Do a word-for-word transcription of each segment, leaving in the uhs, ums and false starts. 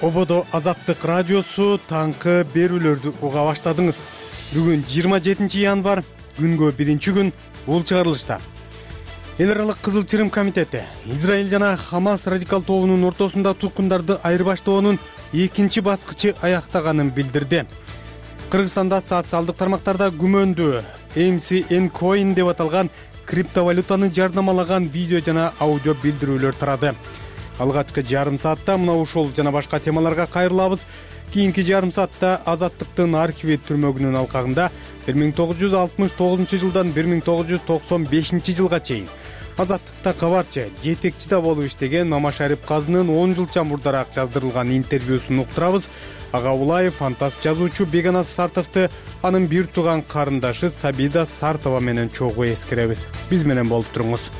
Ободо Азаттык радиосу таңкы берүүлөрдү уга баштадыңыз. Бүгүн жыйырма жетинчи январь, күнгө биринчи күн. Бул чыгарылышта Эл аралык Кызыл Чырым комитети Израиль жана Хамас радикал тобунун ортосунда туткундарды айырбаштоонун экинчи баскычы аяктаганын билдирди. Кыргызстанда социалдык тармактарда күмөндүү эм си эн Coin деп аталган криптовалютаны жарнамалаган видео жана аудио билдирүүлөр тарады. Алгачкы жарым саатта мына ушул жана башка темаларга кайрылабыз. Кийинки жарым саатта Азаттыктын архиви түрмөгүнүн алкагында бир миң тогуз жүз алтымыш тогузунчу жылдан бир миң тогуз жүз токсон бешинчи жылга чейин Азаттыкта кабарчы, жетекчи да болуп иштеген Мамашарип Казынын он жыл чамурдараак жаздырылган интервьюсун уктурабыз. Ага Улаев фантаст жазуучу Беканас Сартовду анын бир тууган карындашы Сабида Сартова менен чогуу эскеребиз. Биз менен болуп туруңуз.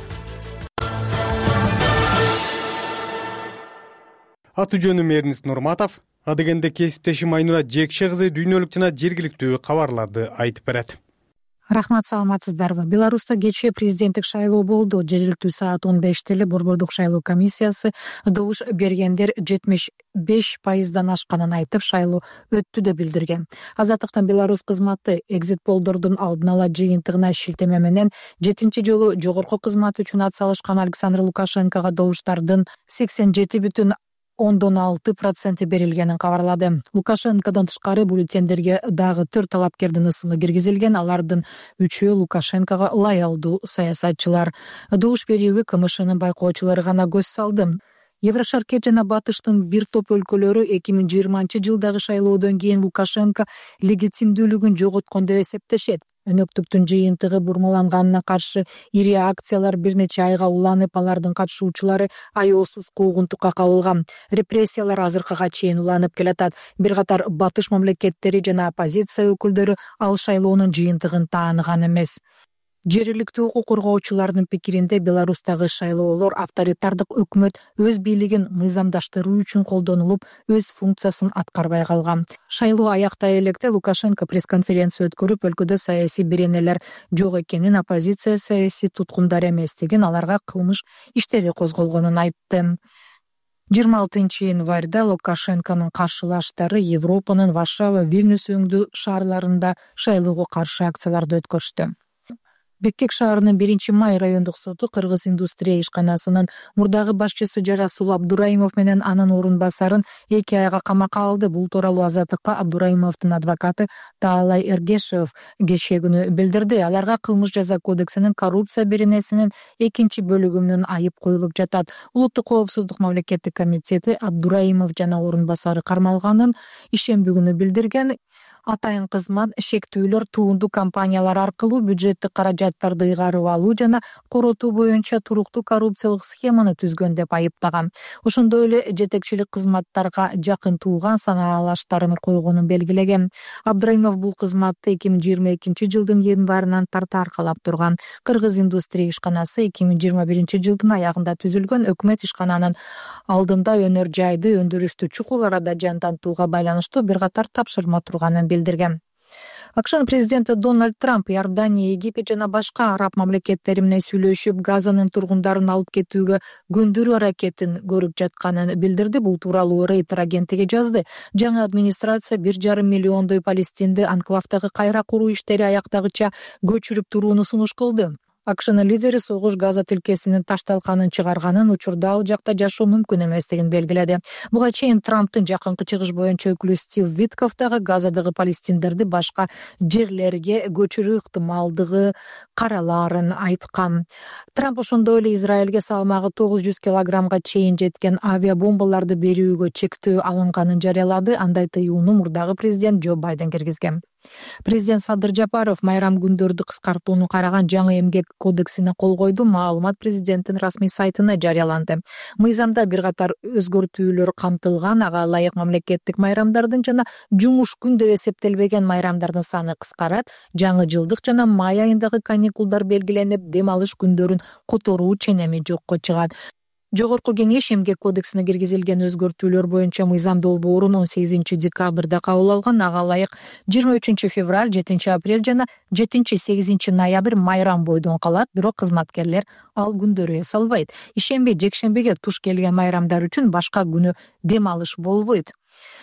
Аты жөнүм Эрнис Нурматов. Адыгенде кесиптешим Айнура Жекше кызы дүйнөлүк жана жергиликтүү кабарларды айтып берет. Рахмат, саламатсыздарбы. Беларуста кечээ президенттик шайлоо болду. Жергиликтүү саат он беште эле Борбордук шайлоо комиссиясы добуш бергендер жетимиш беш пайыздан ашканын айтып, шайлоо өттү деп билдирген. Азаттыктын Беларусь кызматы экзит полдордун алдын ала жыйынтыгына шилтеме менен жетинчи жолу жогорку кызмат үчүн ат салышкан Александр Лукашенкого добуштардын сексен жети бүтүн ондон алты проценти берилгенин кабарлады. Лукашенкодон тышкары бюллетендерге дагы төрт талапкердин ысымы киргизилген. Алардын үчөө Лукашенкого лаялдуу саясатчылар. Добуш берүүгө КМШнын байкоочулары гана көз салды. Еврошаркет жана Батыштын бир топ өлкөлөрү эки миң жыйырманчы жылдагы шайлоодон кийин Лукашенко легитимдүүлүгүн жоготкон деп эсептешет. Өнөктүктүн жыйынтыгы бурмаланганына каршы ири акциялар бир нече айга уланып, алардын катышуучулары аеосуз куугунтукка кабылган. Репрессиялар азыркыга чейин уланып келатат. Бир катар Батыш мамлекеттери жана оппозиция өкүлдөрү ал шайлоонун жыйынтыгын тааныган эмес. Жергиликтүү укук коргоочулардын пикиринде Беларустагы шайлоолор авторитардык өкмөт өз бийлигин мыйзамдаштыруу үчүн колдонулуп, өз функциясын аткарбай калган. Шайлоо аяктай электе Лукашенко пресс-конференция өткөрүп, өлкөдө саясий беренелер жок экенин, оппозиция саясий туткундар эместигин, аларга кылмыш иштери козголгонун айтты. жыйырма алтынчы январда Лукашенконун каршылаштары Европанын Варшава, Вильнюс өңдүү шаарларында шайлоого каршы акцияларды өткөрүштү. Беккек шаарынын биринчи май райондук соту Кыргыз индустрия ишканасынын мурдагы башчысы Жарасул Абдураимов менен анын орун басарын эки айга камакка алды. Бул тууралуу Азаттыкка Абдураимовдун адвокаты Таалай Эргешев кечээ күнү билдирди. Аларга кылмыш жаза кодексинин коррупция беренесинин экинчи бөлүгүнөн айып коюлуп жатат. Улуттук коопсуздук мамлекеттик комитети Абдураимов жана орун басары кармалганын ишемби күнү билдирген. Атайын кызмат шектүүлөр туунду компаниялар аркылуу бюджеттик каражаттарды ыйгарып алуу жана коротуу боюнча туруктуу коррупциялык схеманы түзгөн деп айыптаган. Ошондой эле жетекчилик кызматтарга жакын тууган санаалаштарын койгонун белгилеген. Абдураимов бул кызматты эки миң жыйырма экинчи жылдын январынан тарта аркалап турган. Кыргыз индустрия ишканасы эки миң жыйырма биринчи жылдын аягында түзүлгөн. Өкмөт ишкананын алдында өнөр жайды өндүрүштү чукул арада жандантууга байланыштуу бир катар тапшырма турганын билдирген. АКШнын президенти Дональд Трамп Иордания, Египет жана башка араб мамлекеттери менен сүйлөшүп, Газанын тургундарын алып кетүүгө көндүрүү аракетин көрүп жатканын билдирди. Бул тууралуу Рейтер агенттиги жазды. Жаңы администрация бир жарым миллиондой палестинди анклавдагы кайра куруу иштери аяктагыча көчүрүп турууну сунуш кылды. АКШнын лидери согуш Газа тилкесинин ташталканын чыгарганын, учурда ал жакта жашоо мүмкүн эместигин белгиледи. Буга чейин Трамптын жакынкы чыгыш боюнча өкүлү Стив Витков дагы Газадагы палестиндерди башка жерлерге көчүрүү ыктымалдыгы каралаарын айткан. Трамп ошондой эле Израилге салмагы тогуз жүз килограммга чейин жеткен авиабомбаларды берүүгө чектөө алынганын жарыялады. Андай тыюуну мурдагы президент Джо Байден киргизген. Президент Садыр Жапаров майрам күндөрдү кыскартууну караган жаңы эмгек кодексине кол койду. Маалымат президенттин расмий сайтына жарыяланды. Мыйзамда бир катар өзгөртүүлөр камтылган. Ага ылайык мамлекеттик майрамдардын жана жумуш күн деп эсептелбеген майрамдардын саны кыскарат. Жаңы жылдык жана май айындагы каникулдар белгиленип, дем алыш күндөрүн которуу ченеми жокко чыгат. Жогорку кеңеш эмгек кодексине киргизилген өзгөртүүлөр боюнча мыйзам долбоорун он сегизинчи декабрда кабыл алган. Ага ылайык жыйырма үчүнчү февраль, жетинчи апрель жана жетинчи сегизинчи ноябрь майрам бойдон калат, бирок кызматкерлер ал күндөрү эс албайт. Ишемби, жекшембиге туш келген майрамдар үчүн башка күнү дем алыш болбойт.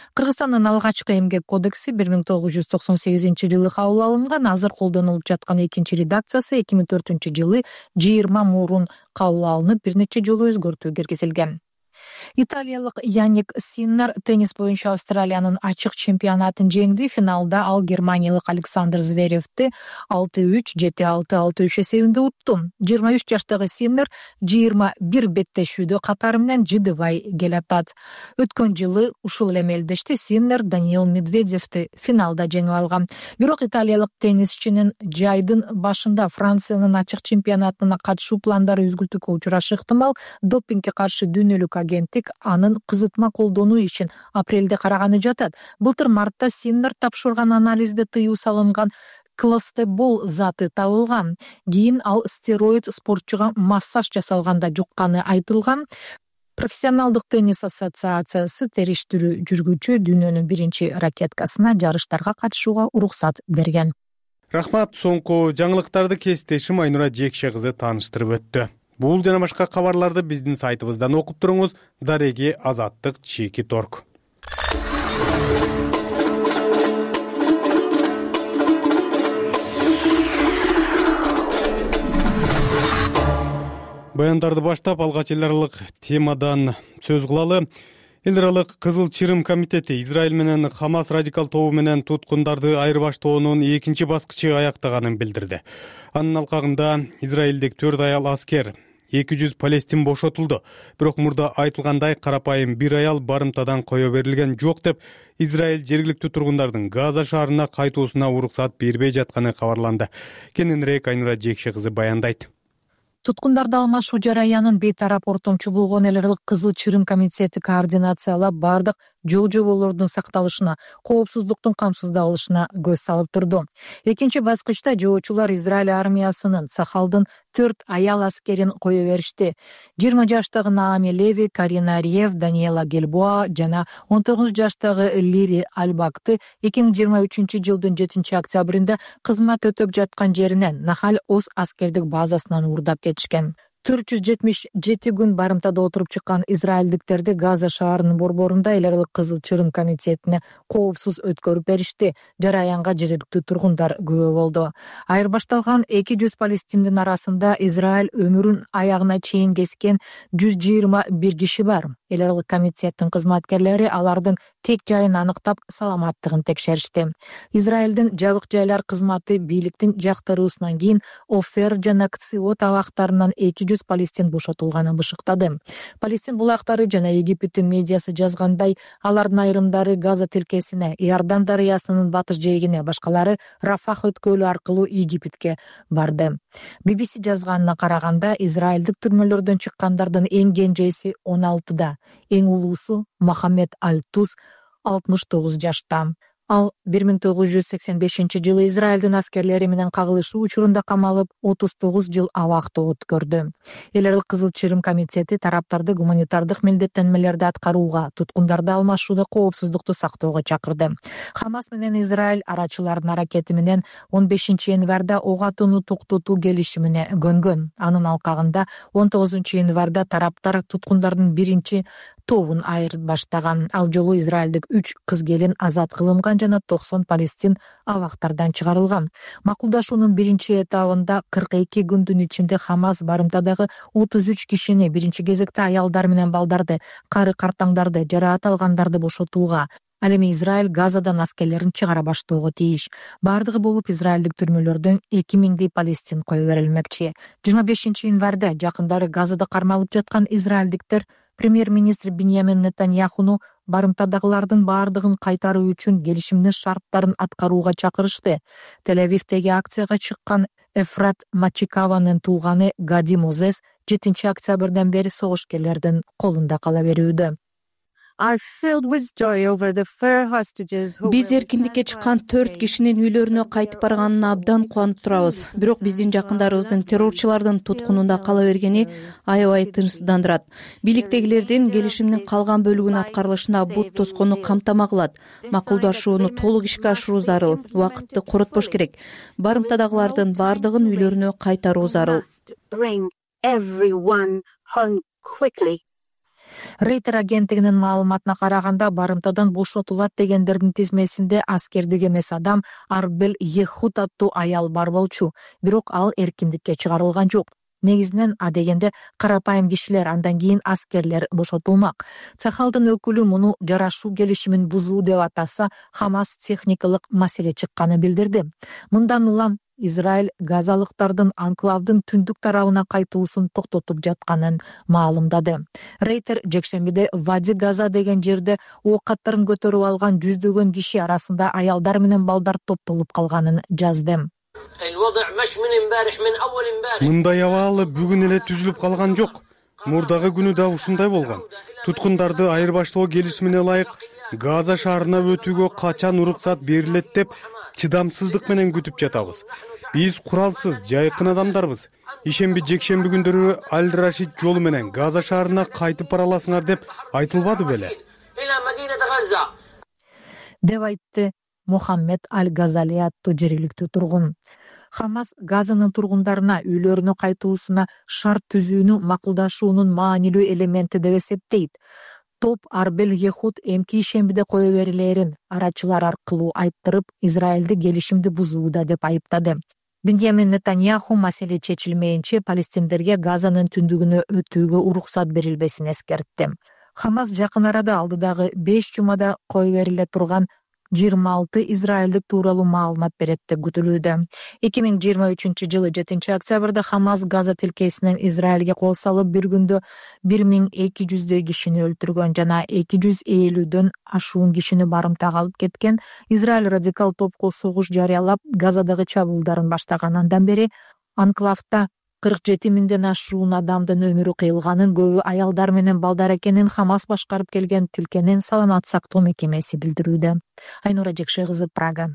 Кыргызстандын алгачкы эмгек кодекси бир миң тогуз жүз токсон сегизинчи жылы кабыл алынган. Азыр колдонулуп жаткан экинчи редакциясы эки миң төртүнчү жылы жыйырма мурун кабыл алынып, бир нече жолу өзгөртүү киргизилген. Италиялык Яник Синнер теннис боюнча Австралиянын ачык чемпионатын жеңди. Финалда ал германиялык Александр Зверевди алты үч, жети алты, алты үч эсебинде утту. жыйырма үч жаштагы Синнер жыйырма бир беттешүүдө катары менен жыдыбай келатат. Өткөн жылы ушул эле мелдеште Синнер Даниил Медведевди финалда жеңип алган. Бирок италиялык теннисчинин жайдын башында Франциянын ачык чемпионатына катышуу пландары үзгүлтүккө учурашы ыктымал. Допингге каршы дүйнөлүк агенттик анын кызытма колдонуу ишин апрелде караганы жатат. Былтыр мартта Синнер тапшырган анализде тыюу салынган клостебол заты табылган. Кийин ал стероид спортчуга массаж жасалганда жукканы айтылган. Профессионалдык теннис ассоциациясы териштирүү жүргүчү дүйнөнүн биринчи ракеткасына жарыштарга катышууга уруксат берген. Рахмат. Соңку жаңылыктарды кесиптешим Айнура Жекше кызы тааныштырып өттү. Бул жана башка кабарларды биздин сайтыбыздан окуп туруңуз. Дареги Азаттык Чеки Торг. Баяндарды баштап алгач эл аралык темадан сөз кылалы. Эл аралык Кызыл Чырым комитети Израиль менен Хамас радикал тобу менен туткундарды айырбаштоонун экинчи баскычы аяктаганын билдирди. Анын алкагында израилдик төрт аял аскер, эки жүз палестин бошотулду. Бирок мурда айтылгандай карапайым бир аял барымтадан кое берилген жок деп Израиль жергиликтүү тургундардын Газа шаарына кайтуусуна уруксат бербей жатканы кабарланды. Кененирээк Айнура Жекше кызы баяндайт. Туткундарды алмашуу жараянын бейтарап ортомчу болгон эл аралык Кызыл Чырым комитети координациялап бардык жол жоболордун сакталышына, коопсуздуктун камсыздалышына көз салып турду. Экинчи баскычта жоочулар Израиль армиясынын Сахалдын төрт аял аскерин кое беришти. жыйырма жаштагы Наами Леви, Карина Риев, Даниэла Гельбоа жана он тогуз жаштагы Лири Альбакты эки миң жыйырма үчүнчү жылдын жетинчи октябрында кызмат өтөп жаткан жеринен Нахаль Оз аскердик базасынан уурдап кетишкен. төрт жүз жетимиш жети күн барымтада отуруп чыккан израилдиктерди Газа шаарынын борборунда эл аралык Кызыл Чырым комитетине коопсуз өткөрүп беришти. Жараянга жергиликтүү тургундар күбө болду. Айырбашталган эки жүз палестиндин арасында Израиль өмүрүн аягына чейин кескен жүз жыйырма бир киши бар. Эл аралык комитеттин кызматкерлери алардын тек жайын аныктап, саламаттыгын текшеришти. Израилдин жабык жайлар кызматы бийликтин жактыруусунан кийин Офер жана Кциот абактарынан эки жүз палестин бошотулганын бышыктады. Палестин булактары жана Египтин медиасы жазгандай, алардын айрымдары Газа тилкесине, Иордан дарыясынын батыш жээгине, башкалары Рафах өткөлү аркылуу Египетке барды. би би си жазганына караганда, израилдик түрмөлөрдөн чыккандардын эң кенжеси он алтыда, эң улуусу Мохаммед Аль-Туз алтымыш тогуз жашта. Ал бир миң тогуз жүз сексен бешинчи жылы Израилдин аскерлери менен кагылышуу учурунда камалып, отуз тогуз жыл абакта өткөрдү. Эл аралык Кызыл Чырым комитети тараптарды гуманитардык милдеттенмелерди аткарууга, туткундарды алмашууда коопсуздукту сактоого чакырды. Хамас менен Израиль арачылардын аракети менен он бешинчи январда ок атууну токтотуу келишимине көнгөн. Анын алкагында он тогузунчу январда тараптар туткундардын биринчи тобун айырбаштаган. Ал жолу израилдик үч кыз келин азат кылынган жана токсон палестин абактардан чыгарылган. Макулдашуунун биринчи этабында кырк эки күндүн ичинде Хамас барымтадагы отуз үч кишини, биринчи кезекте аялдар менен балдарды, кары картаңдарды, жараат алгандарды бошотууга, ал эми Израиль Газадан аскерлерин чыгара баштоого тийиш. Бардыгы болуп израилдик түрмөлөрдөн эки миңдей палестин кое берилмекчи. жыйырма бешинчи январда жакындары Газада кармалып жаткан израилдиктер премьер-министр Биньямин Нетаньяхуну барымтадагылардын баардыгын кайтаруу үчүн келишимдин шарттарын аткарууга чакырышты. Тель-Авивдеги акцияга чыккан Эфрат Мачикаванын тууганы Гади Мозес жетинчи октябрдан бери согушкерлердин колунда кала берүүдө. Биз эркиндикке чыккан төрт кишинин үйлөрүнө кайтып барганына абдан кубанып турабыз. Бирок биздин жакындарыбыздын террорчулардын туткунунда кала бергени аябай тынчсыздандырат. Бийликтегилердин келишимдин калган бөлүгүнүн аткарылышына бут тоскону камтама кылат. Макулдашууну толук ишке ашыруу зарыл. Убакытты коротпош керек. Барымтадагылардын баардыгын үйлөрүнө кайтаруу зарыл. Рейтер агенттигинин маалыматына караганда барымтадан бошотулат дегендердин тизмесинде аскердик эмес адам Арбел Ехуд аттуу аял бар болчу, бирок ал эркиндикке чыгарылган жок. Негизинен а дегенде карапайым кишилер, андан кийин аскерлер бошотулмак. Цахалдын өкүлү муну жарашуу келишимин бузуу деп атаса, Хамас техникалык маселе чыкканын билдирди. Мындан улам Израиль газалыктардын анклавдын түндүк тарабына кайтуусун токтотуп жатканын маалымдады. Рейтер жекшембиде Вади Газа деген жерде оокаттарын көтөрүп алган жүздөгөн киши арасында аялдар менен балдар топтолуп калганын жазды. Мындай абалы бүгүн эле түзүлүп калган жок. Мурдагы күнү да ушундай болгон. Туткундарды айырбаштоо келишимине ылайык Газа шаарына өтүүгө качан уруксат берилет деп чыдамсыздык менен күтүп жатабыз. Биз куралсыз, жайкын адамдарбыз. Ишемби жекшемби күндөрү Аль-Рашид жолу менен Газа шаарына кайтып бара аласыңар деп айтылбады беле? Деп айтты Мухаммед Аль-Газали аттуу жергиликтүү тургун. Хамас Газанын тургундарына үйлөрүнө кайтуусуна шарт түзүүнү макулдашуунун маанилүү элементи деп эсептейт. Топ Арбел Ехуд эмки ишембиде кое берилерин арачылар аркылуу айттырып, Израилди келишимди бузууда деп айыптады. Беньямин Нетаньяху маселе чечилмейинче палестиндерге Газанын түндүгүнө өтүүгө уруксат берилбесин эскертти. Хамас жакын арада алдыдагы беш жумада кое бериле турган жыйырма алты израилдик тууралуу маалымат берет деп күтүлүүдө. эки миң жыйырма үчүнчү жылы жетинчи октябрда Хамас Газа тилкесинен Израилге кол салып, бир күндө бир миң эки жүздөй кишини өлтүргөн жана эки жүз элүүдөн ашуун кишини барымтага алып кеткен. Израиль радикал топко согуш жарыялап, Газадагы чабуулдарын баштаган андан бери анклавда кырк жети миңден ашуун адамдын өмүрү кыйылганын, көбү аялдар менен балдар экенин Хамас башкарып келген тилкенин саламат сактоо мекемеси билдирүүдө. Айнура Жекше кызы, Прага.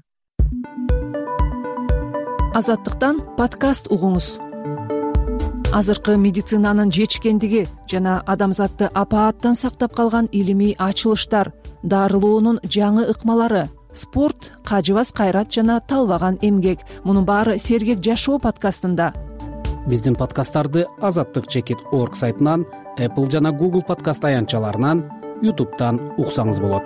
Азаттыктан подкаст угуңуз. Азыркы медицинанын жетишкендиги жана адамзатты апааттан сактап калган илимий ачылыштар, дарылоонун жаңы ыкмалары, спорт, кажыбас кайрат жана талбаган эмгек. Мунун баары Сергек жашоо подкастында. Биздин подкасттарды азаттык чекит точка орг сайтынан, Apple жана Google подкаст аянтчаларынан, YouTube'дан уксаңыз болот.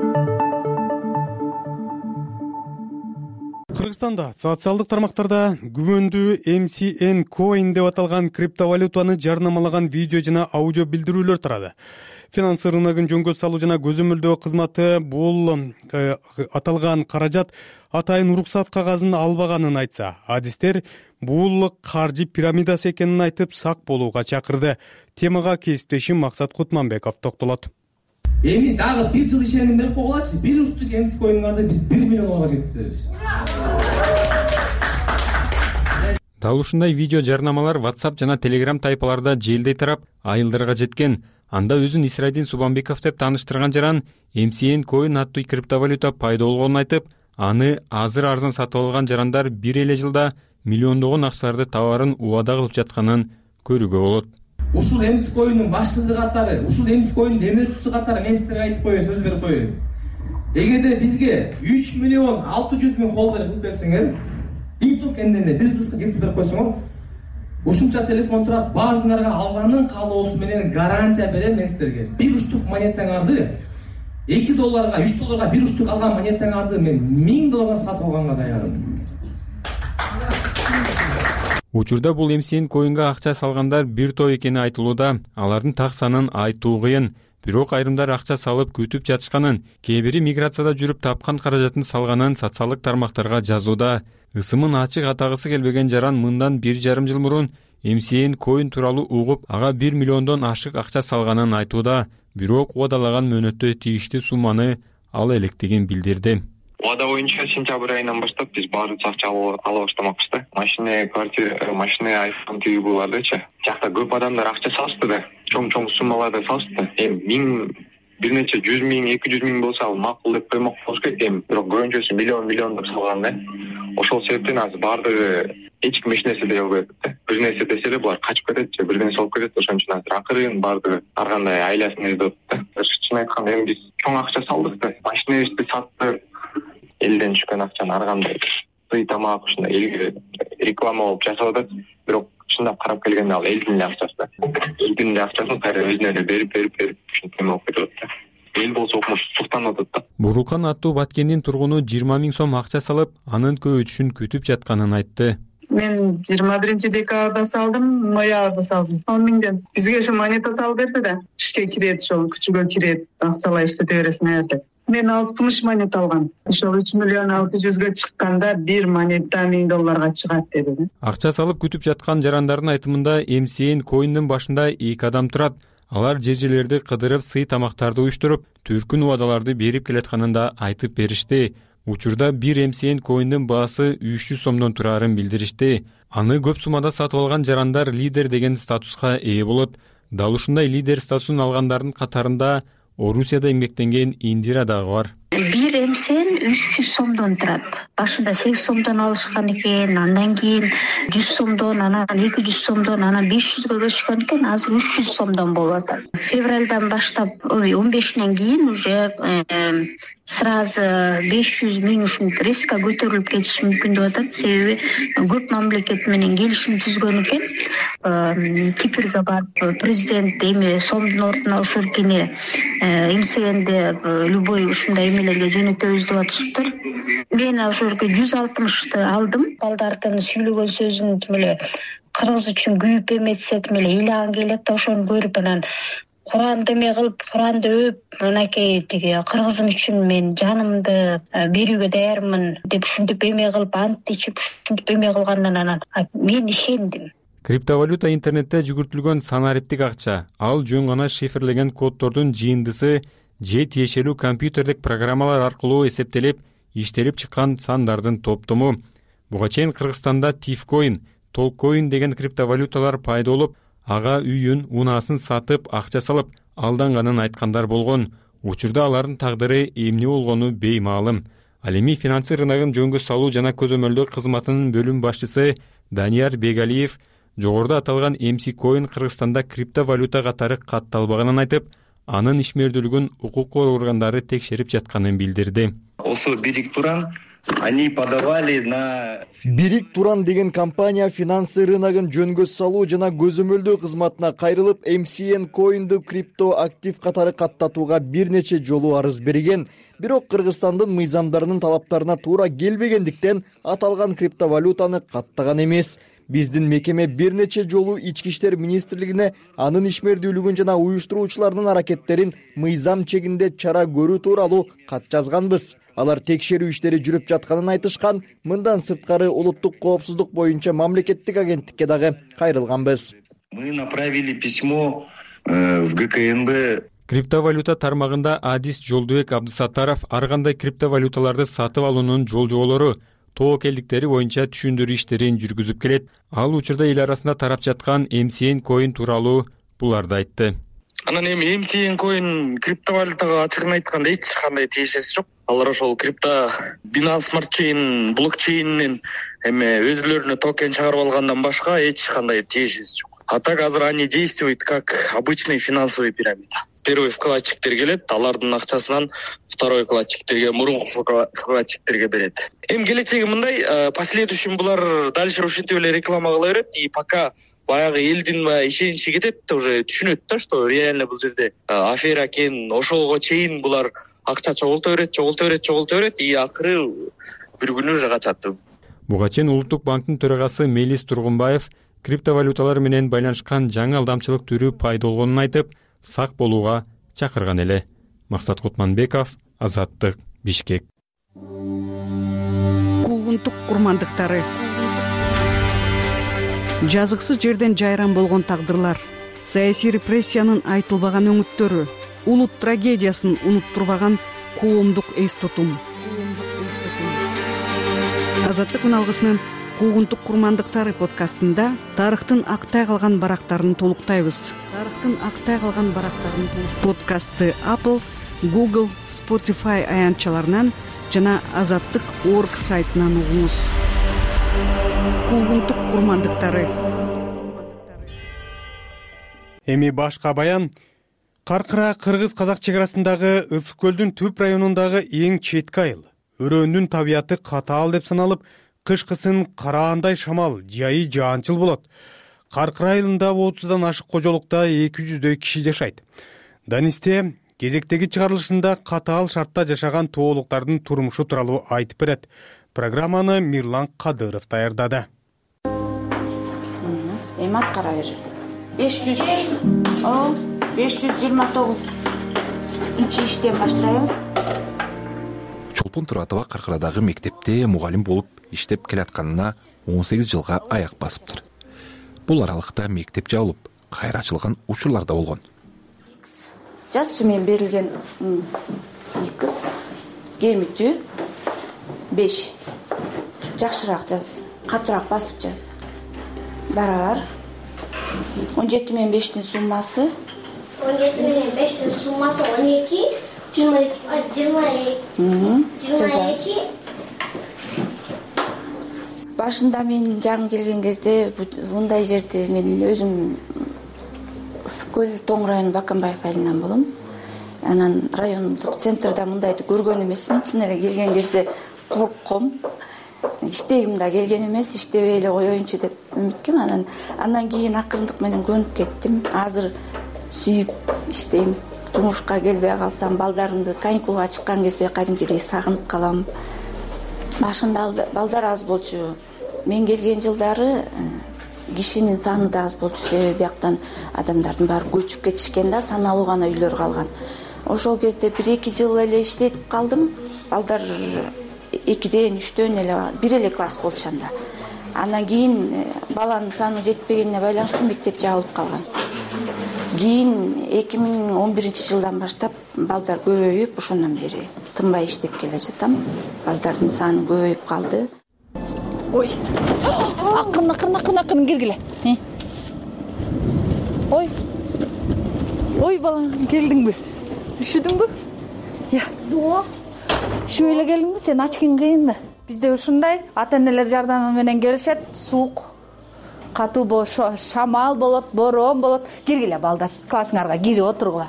Кыргызстанда социалдык тармактарда күбөндүү эм си эн Coin деп аталган криптовалютаны жарнамалаган видео жана аудио билдирүүлөр тарады. Финанс рыногун жөнгө салуу жана көзөмөлдөө кызматы бул э, аталган каражат атайын уруксат кагазын албаганын айтса, адистер бул каржы пирамидасы экенин айтып сак болууга чакырды. Темага кесиптешим Максат Кутманбеков токтолот. Эми дагы бир жыл ишеним берип койгулачы, бир уштук эм си коиндарды биз бир миллионго жеткизебиз. Дал ушундай видео жарнамалар WhatsApp жана Telegram тайпаларда желдей тарап, айылдарга жеткен. Анда өзүн Исрайдин Субанбеков деп тааныштырган жаран эм си эн Coin аттуу криптовалюта пайда болгонун айтып, аны азыр арзан сатып алган жарандар бир эле жылда миллиондогон акчаларды товарын убада кылып жатканын көрүүгө болот. Ушул эм си Coin'дун башчысы катары, ушул эм си Coin'дун эмгектүүсү катары мен силерге айтып коеюн, сөз берип коеюн. Эгерде бизге үч миллион алты жүз миң холдер кылып берсеңер, бир токендерне бир кыска жеткизип берип койсоңор, ушунча телефон турат, баардыгыңарга алганын каалоосу менен гарантия берем мен силерге. Бир уштук монетаңарды эки долларга, үч долларга бир уштук алган монетаңарды мен миң долларга сатып алганга даярмын. Учурда бул эм си эн Coin'га акча салгандар бир топ экени айтылууда. Алардын так санын айтуу кыйын. Бирок айрымдар акча салып күтүп жатышканын, кээ бири миграцияда жүрүп тапкан каражатын салганын социалдык тармактарга жазууда. Ысымын ачык атагысы келбеген жаран мындан бир жарым жыл мурун эм си эн Coin тууралуу угуп, ага бир миллиондон ашык акча салганын айтууда. Бирок убадалаган мөөнөттө тийиштүү сумманы ала электигин билдирди. Убада боюнча сентябрь айынан баштап биз баардык акча ала баштамакпыз да. Машина, квартира, машина, айфон, телефондардычы. Жакта көп адамдар акча салышты да. Чоң-чоң суммаларды салышты. Эми миң, бир нече жүз миң, эки жүз миң болсо ал макул деп коймок болуш керек. Эми бирок көбүнчөсү миллион миллион деп салган да. Ошол себептен азыр баардыгы эч ким эч нерсе дей албайт да. Бир нерсе десе эле булар качып кетет же бир нерсе болуп кетет. Ошон үчүн азыр акырын баардыгы ар кандай айласын издеп да. Чын айтканда эми биз чоң акча салдык да. Машинабызды саттык. Элден түшкөн акчаны ар кандай сый тамак ушундай элге реклама болуп жасап атат. Бирок чындап карап келгенде ал элдин эле акчасы. Элдин эле акчасын кайра өзүнө эле берип берип берип ушинтип эме болуп кетип атат да. Эл болсо окумуш суктанып атат да. Бурулкан аттуу Баткендин тургуну жыйырма миң сом акча салып, анын көбөйтүшүн күтүп жатканын айтты. Мен жыйырма биринчи декабрда салдым, ноябрда салдым. он миңден. Бизге ошо монета салып берди да. Ишке кирет, ошол күчүгө кирет, акчалай иштете бересиң айтты. Мен алтымыш монета алгам. Ошол үч миллион алты жүзгө чыкканда бир монета миң долларга чыгат деди. Акча салып күтүп жаткан жарандардын айтымында эм си эн Coin'дин башында эки адам турат. Алар жер-жерлерди кыдырып, сый тамактарды уюштуруп, түркүн убадаларды берип келатканын да айтып беришти. Учурда бир эм си эн Coin'дин баасы үч жүз сомдон турарын билдиришти. Аны көп суммада сатып алган жарандар лидер деген статуска ээ болот. Дал ушундай лидер статусун алгандардын катарында Орусияда эмгектенген Индира дагы бар. Бир эм си эн үч жүз сомдон турат. Башында сегиз сомдон алышкан экен, андан кийин жүз сомдон, анан эки жүз сомдон, анан беш жүзгө көчкөн экен, азыр үч жүз сомдон болуп атат. Февралдан баштап, он бешинен кийин уже сразу беш жүз миң ушинтип резко көтөрүлүп кетиши мүмкүн деп атат. Себеби көп мамлекет менен келишим түзгөн экен. Кипрге барып президент эми сомдун ордуна ушуркини эм си энди любой ушундай эмелерге жөнөтөбүз деп атышыптыр. Мен ошолго жүз алтымышты алдым. Балдардын сүйлөгөн сөзүн эле кыргыз үчүн күйүп эметсе эле ыйлаган келет да, ошону көрүп анан Куранды эме кылып, Куранды өп, мынакей тиги кыргызым үчүн мен жанымды берүүгө даярмын деп ушинтип эме кылып, ант ичип ушинтип эме кылгандан анан мен ишендим. Криптовалюта интернетте жүгүртүлгөн санариптик акча. Ал жөн гана шифрлеген коддордун жыйындысы же тиешелүү компьютердик программалар аркылуу эсептелип, иштелип чыккан сандардын топтому. Буга чейин Кыргызстанда Tifcoin, Tolcoin деген криптовалюталар пайда болуп, ага үйүн, унаасын сатып, акча салып алданганын айткандар болгон. Учурда алардын тагдыры эмне болгону беймаалым. Ал эми финансы рыногун жөнгө салуу жана көзөмөлдөө кызматынын бөлүм башчысы Данияр Бегалиев жогоруда аталган эм си Coin Кыргызстанда криптовалюта катары катталбаганын айтып, анын ишмердүүлүгүн укук коргоо органдары текшерип жатканын билдирди. Осо Бирик Туран они подавали на Бирик Туран деген компания финансы рыногун жөнгө салуу жана көзөмөлдөө кызматына кайрылып, эм си эн Coin'ду крипто актив катары каттатууга бир нече жолу арыз берген. Бирок Кыргызстандын мыйзамдарынын талаптарына туура келбегендиктен аталган криптовалютаны каттаган эмес. Биздин мекеме бир нече жолу Ички иштер министрлигине анын ишмердүүлүгүн жана уюштуруучулардын аракеттерин мыйзам чегинде чара көрүү тууралуу кат жазганбыз. Алар текшерүү иштери жүрүп жатканын айтышкан. Мындан сырткары улуттук коопсуздук боюнча мамлекеттик агенттикке дагы кайрылганбыз. Мы направили письмо в гэ ка эн бэ. Криптовалюта тармагында Адис Жолдубек Абдысаттаров ар кандай криптовалюталарды сатып алуунун жол-жоболору, тоокелдиктери боюнча түшүндүрүү иштерин жүргүзүп келет. Ал учурда эл арасында тарап жаткан эм си эн Coin тууралуу буларды айтты. Анан эми эм си эн Coin криптовалютага ачыгын айтканда эч кандай тиешеси жок. Алар ошол крипто Binance Smart Chain блокчейнинен эме өзүлөрүнө токен чыгарып алгандан башка эч кандай тиешеси жок. А так азыр они действуют как обычный финансовый пирамида. Первый вкладчиктер келет, алардын акчасынан второй вкладчиктерге, мурунку вкладчиктерге берет. Эми келечеги мындай, последующим булар дальше ушинтип эле реклама кыла берет, и пока баягы элдин ишеничи кетет, уже түшүнөт да, что реально бул жерде афера экен, ошого чейин булар акча чогулта берет, чогулта берет, чогулта берет, и акыры бир күнү уже качат. Буга чейин Улуттук банктын төрагасы Мелис Тургунбаев криптовалюталар менен байланышкан жаңы алдамчылык түрү пайда болгонун айтып, сак болууга чакырган эле. Максат Кутманбеков, Азаттык, Бишкек. Куугунтук курмандыктары. Жазыксыз жерден жайран болгон тагдырлар, саясий репрессиянын айтылбаган өңүттөрү, улут трагедиясын унуттурбаган коомдук эс тутум. Азаттык үналгысынын Куугунтук курмандыктары подкастында тарыхтын актай калган барактарын толуктайбыз. Тарыхтын актай калган барактарын подкастты Apple, Google, Spotify аянтчаларынан жана азаттык точка орг сайтынан угуңуз. Куугунтук курмандыктары. Эми башка баян. Каркыра Кыргыз-Казак чек арасындагы Ысык көлдүн түп районундагы эң четки айыл. Өрөөндүн табияты катаал деп саналып, кышкысын караандай шамал, жайы жаанчыл болот. Каркыр айылында отуздан ашык кожолукта эки жүздөй киши жашайт. Данисте кезектеги чыгарылышында катаал шартта жашаган тоолуктардын турмушу тууралуу айтып берет. Программаны Мирлан Кадыров даярдады. Эми аткара бер. беш жүз о беш жүз жыйырма тогузунчу иштен баштайбыз. Чолпон Туратова Каркырадагы мектепте мугалим болуп иштеп келатканына он сегиз жылга аяк басыптыр. Бул аралыкта мектеп жабылып, кайра ачылган учурлар да болгон. Жаш мен берилген кыз кемитүү беш. Жакшыраак жаз, катуураак басып жаз. Барар. он жети менен бештин суммасы. он жети менен бештин суммасы он эки, жыйырма эки. жыйырма эки. Башында мен жаңы келген кезде мындай жерде мен өзүм Ысык көл Тоң району Баканбаев айылынан болом. Анан райондук центрда мындайды көргөн эмесмин. Чын эле келген кезде коркком. Иштегим да келген эмес, иштебей эле коеюнчу деп үмүткөм. Анан андан кийин акырындык менен көнүп кеттим. Азыр сүйүп иштейм. Жумушка келбей калсам, балдарымды каникулга чыккан кезде кадимкидей сагынып калам. Башында балдар аз болчу. Мен келген жылдары кишинин саны да аз болчу, себеби бияктан адамдардын баары көчүп кетишкен да, саналуу гана үйлөр калган. Ошол кезде бир эки жыл эле иштеп калдым. Балдар экиден, үчтөн эле бир эле класс болчу анда. Андан кийин баланын саны жетпегенине байланыштуу мектеп жабылып калган. Кийин эки миң он биринчи жылдан баштап балдар көбөйүп, ошондон бери тынбай иштеп келе жатам. Балдардын саны көбөйүп калды. Ой, акын, акын, акын, акын киргиле. Ой, ой балам, келдиңби? Üşüdүңбү? Я. Жок. Üşүп эле келдиңби? Сен ачкың кыйын да. Бизде ушундай ата-энелер жардамы менен келишет. Суук, катуу болот, шамал болот, борон болот. Киргиле балдар, классыңарга кирип отургула.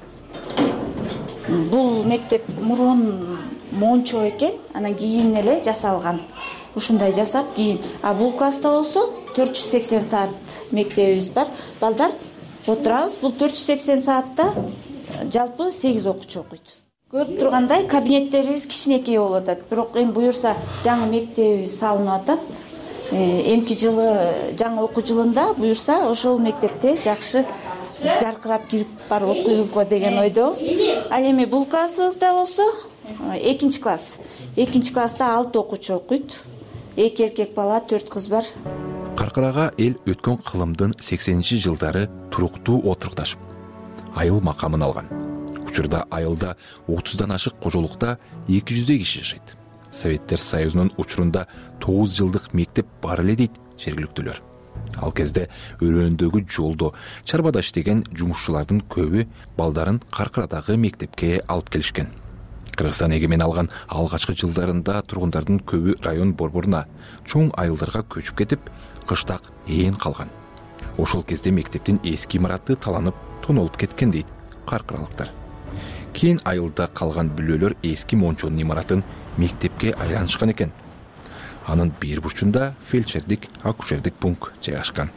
Бул мектеп мурун мончо экен, анан кийин эле жасалган. Ушундай жасап кийин. А бул класста болсо төрт жүз сексен саат мектебибиз бар. Балдар отурабыз. Бул төрт жүз сексен саатта жалпы сегиз окуучу окуйт. Көрүп тургандай кабинеттерибиз кичинекей болуп атат. Бирок эми буюрса жаңы мектебибиз салынып атат. Эмки жылы жаңы окуу жылында буюрса ошол мектепте жакшы жаркырап кирип барып окуйбузго деген ойдобуз. Ал эми бул классыбызда болсо экинчи класс. экинчи класста алты окуучу окуйт. эки эркек бала, төрт кыз бар. Каркырага эл өткөн кылымдын сексенинчи жылдары туруктуу отурукташып, айыл макамын алган. Учурда айылда отуздан ашык кожолукта эки жүздөй киши жашайт. Советтер Союзунун учурунда тогуз жылдык мектеп бар эле дейт жергиликтүүлөр. Ал кезде өрөөндөгү жолдо чарбада иштеген жумушчулардын көбү балдарын Каркырадагы мектепке алып келишкен. Кыргызстан эгемен алган алгачкы жылдарында тургундардын көбү район борборуна, чоң айылдарга көчүп кетип, кыштак ээн калган. Ошол кезде мектептин эски имараты таланып, тонолуп кеткен дейт каркыралыктар. Кийин айылда калган бүлөлөр эски мончонун имаратын мектепке айланышкан экен. Анын бир бурчунда фельдшердик, акушердик пункт жайгашкан.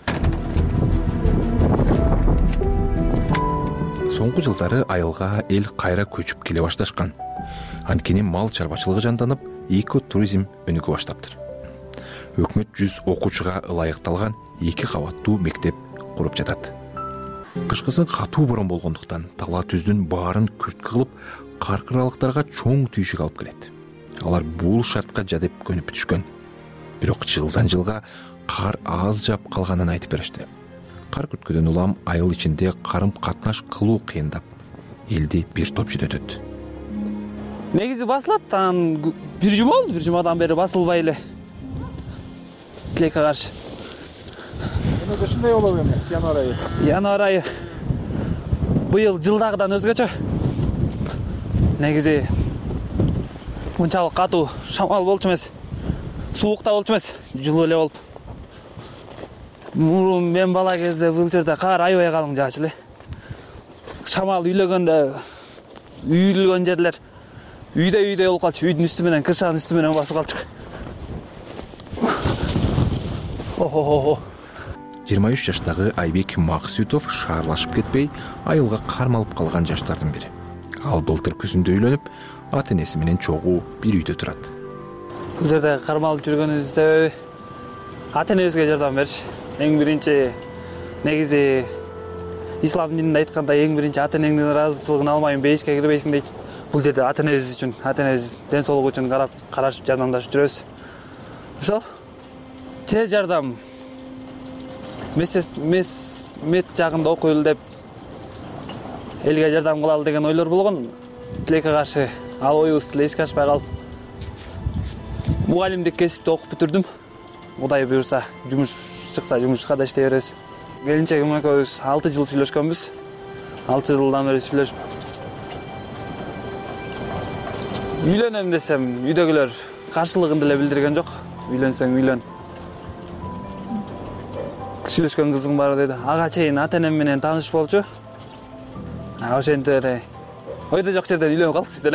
Соңку жылдары айылга эл кайра көчүп келе башташкан. Анткени мал чарбачылыгы жанданып, эко-туризм өнүгө баштаптыр. Өкмөт жүз окуучуга ылайыкталган эки кабаттуу мектеп куруп жатат. Кышкысын катуу борон болгондуктан тала түздүн баарын күрткө кылып, каркыралыктарга чоң түйшүк алып келет. Алар бул шартка жадеп көнүп түшкөн. Бирок жылдан жылга кар аз жап калганын айтып беришти. Кар күткөдөн улам айыл ичинде карым катнаш кылуу кыйындап, элди бир топ жүдөтөт. Негизи басылат, анан бир жума болду, бир жумадан бери басылбай эле. Тилекке каршы. Эмне ушундай болуп эми январь айы? Январь айы быйыл жылдагыдан өзгөчө. Негизи мынчалык катуу шамал болчу эмес. Суук да болчу эмес, жылуу эле болуп. Мурун мен бала кезде бул жерде кар аябай калың жаачу эле. Шамал үйлөгөндө үйүлгөн жерлер үйдө-үйдө болуп калчу, үйдүн үстү менен, кыршанын үстү менен басып калчу. Ого-го. жыйырма үч жаштагы Айбек Максутов шаарлашып кетпей айылга кармалып калган жаштардын бири. Ал былтыр күзүндө үйлөнүп, ата энеси менен чогуу бир үйдө турат. Бул жерде кармалып жүргөнүбүздүн себеби ата энебизге жардам бериш. Эң биринчи негизи ислам дининде айткандай эң биринчи ата энеңдин ыраазычылыгын алмайын бейишке кирбейсиң дейт. Бул жерде ата энебиз үчүн, ата энебиз ден соолугу үчүн карап, карашып жардамдашып жүрөбүз. Ошол тез жардам мет жагында окуйлу деп элге жардам кылалы деген ойлор болгон. Тилекке каршы ал оюбуз деле эчке ашпай калып, мугалимдик кесипти окуп бүтүрдүм. Кудай буюрса, жумуш чыкса жумушка да иштей беребиз. Келинчегим экөөбүз алты жыл сүйлөшкөнбүз. алты жылдан бери сүйлөшүп үйлөнөм десем, үйдөгүлөр каршылыгын деле билдирген жок. Үйлөнсөң үйлөн. Сүйлөшкөн кызым бар деди. Ага чейин ата энем менен тааныш болчу. А ошентип эле ойдо жок жерден үйлөнүп калдык биз деле.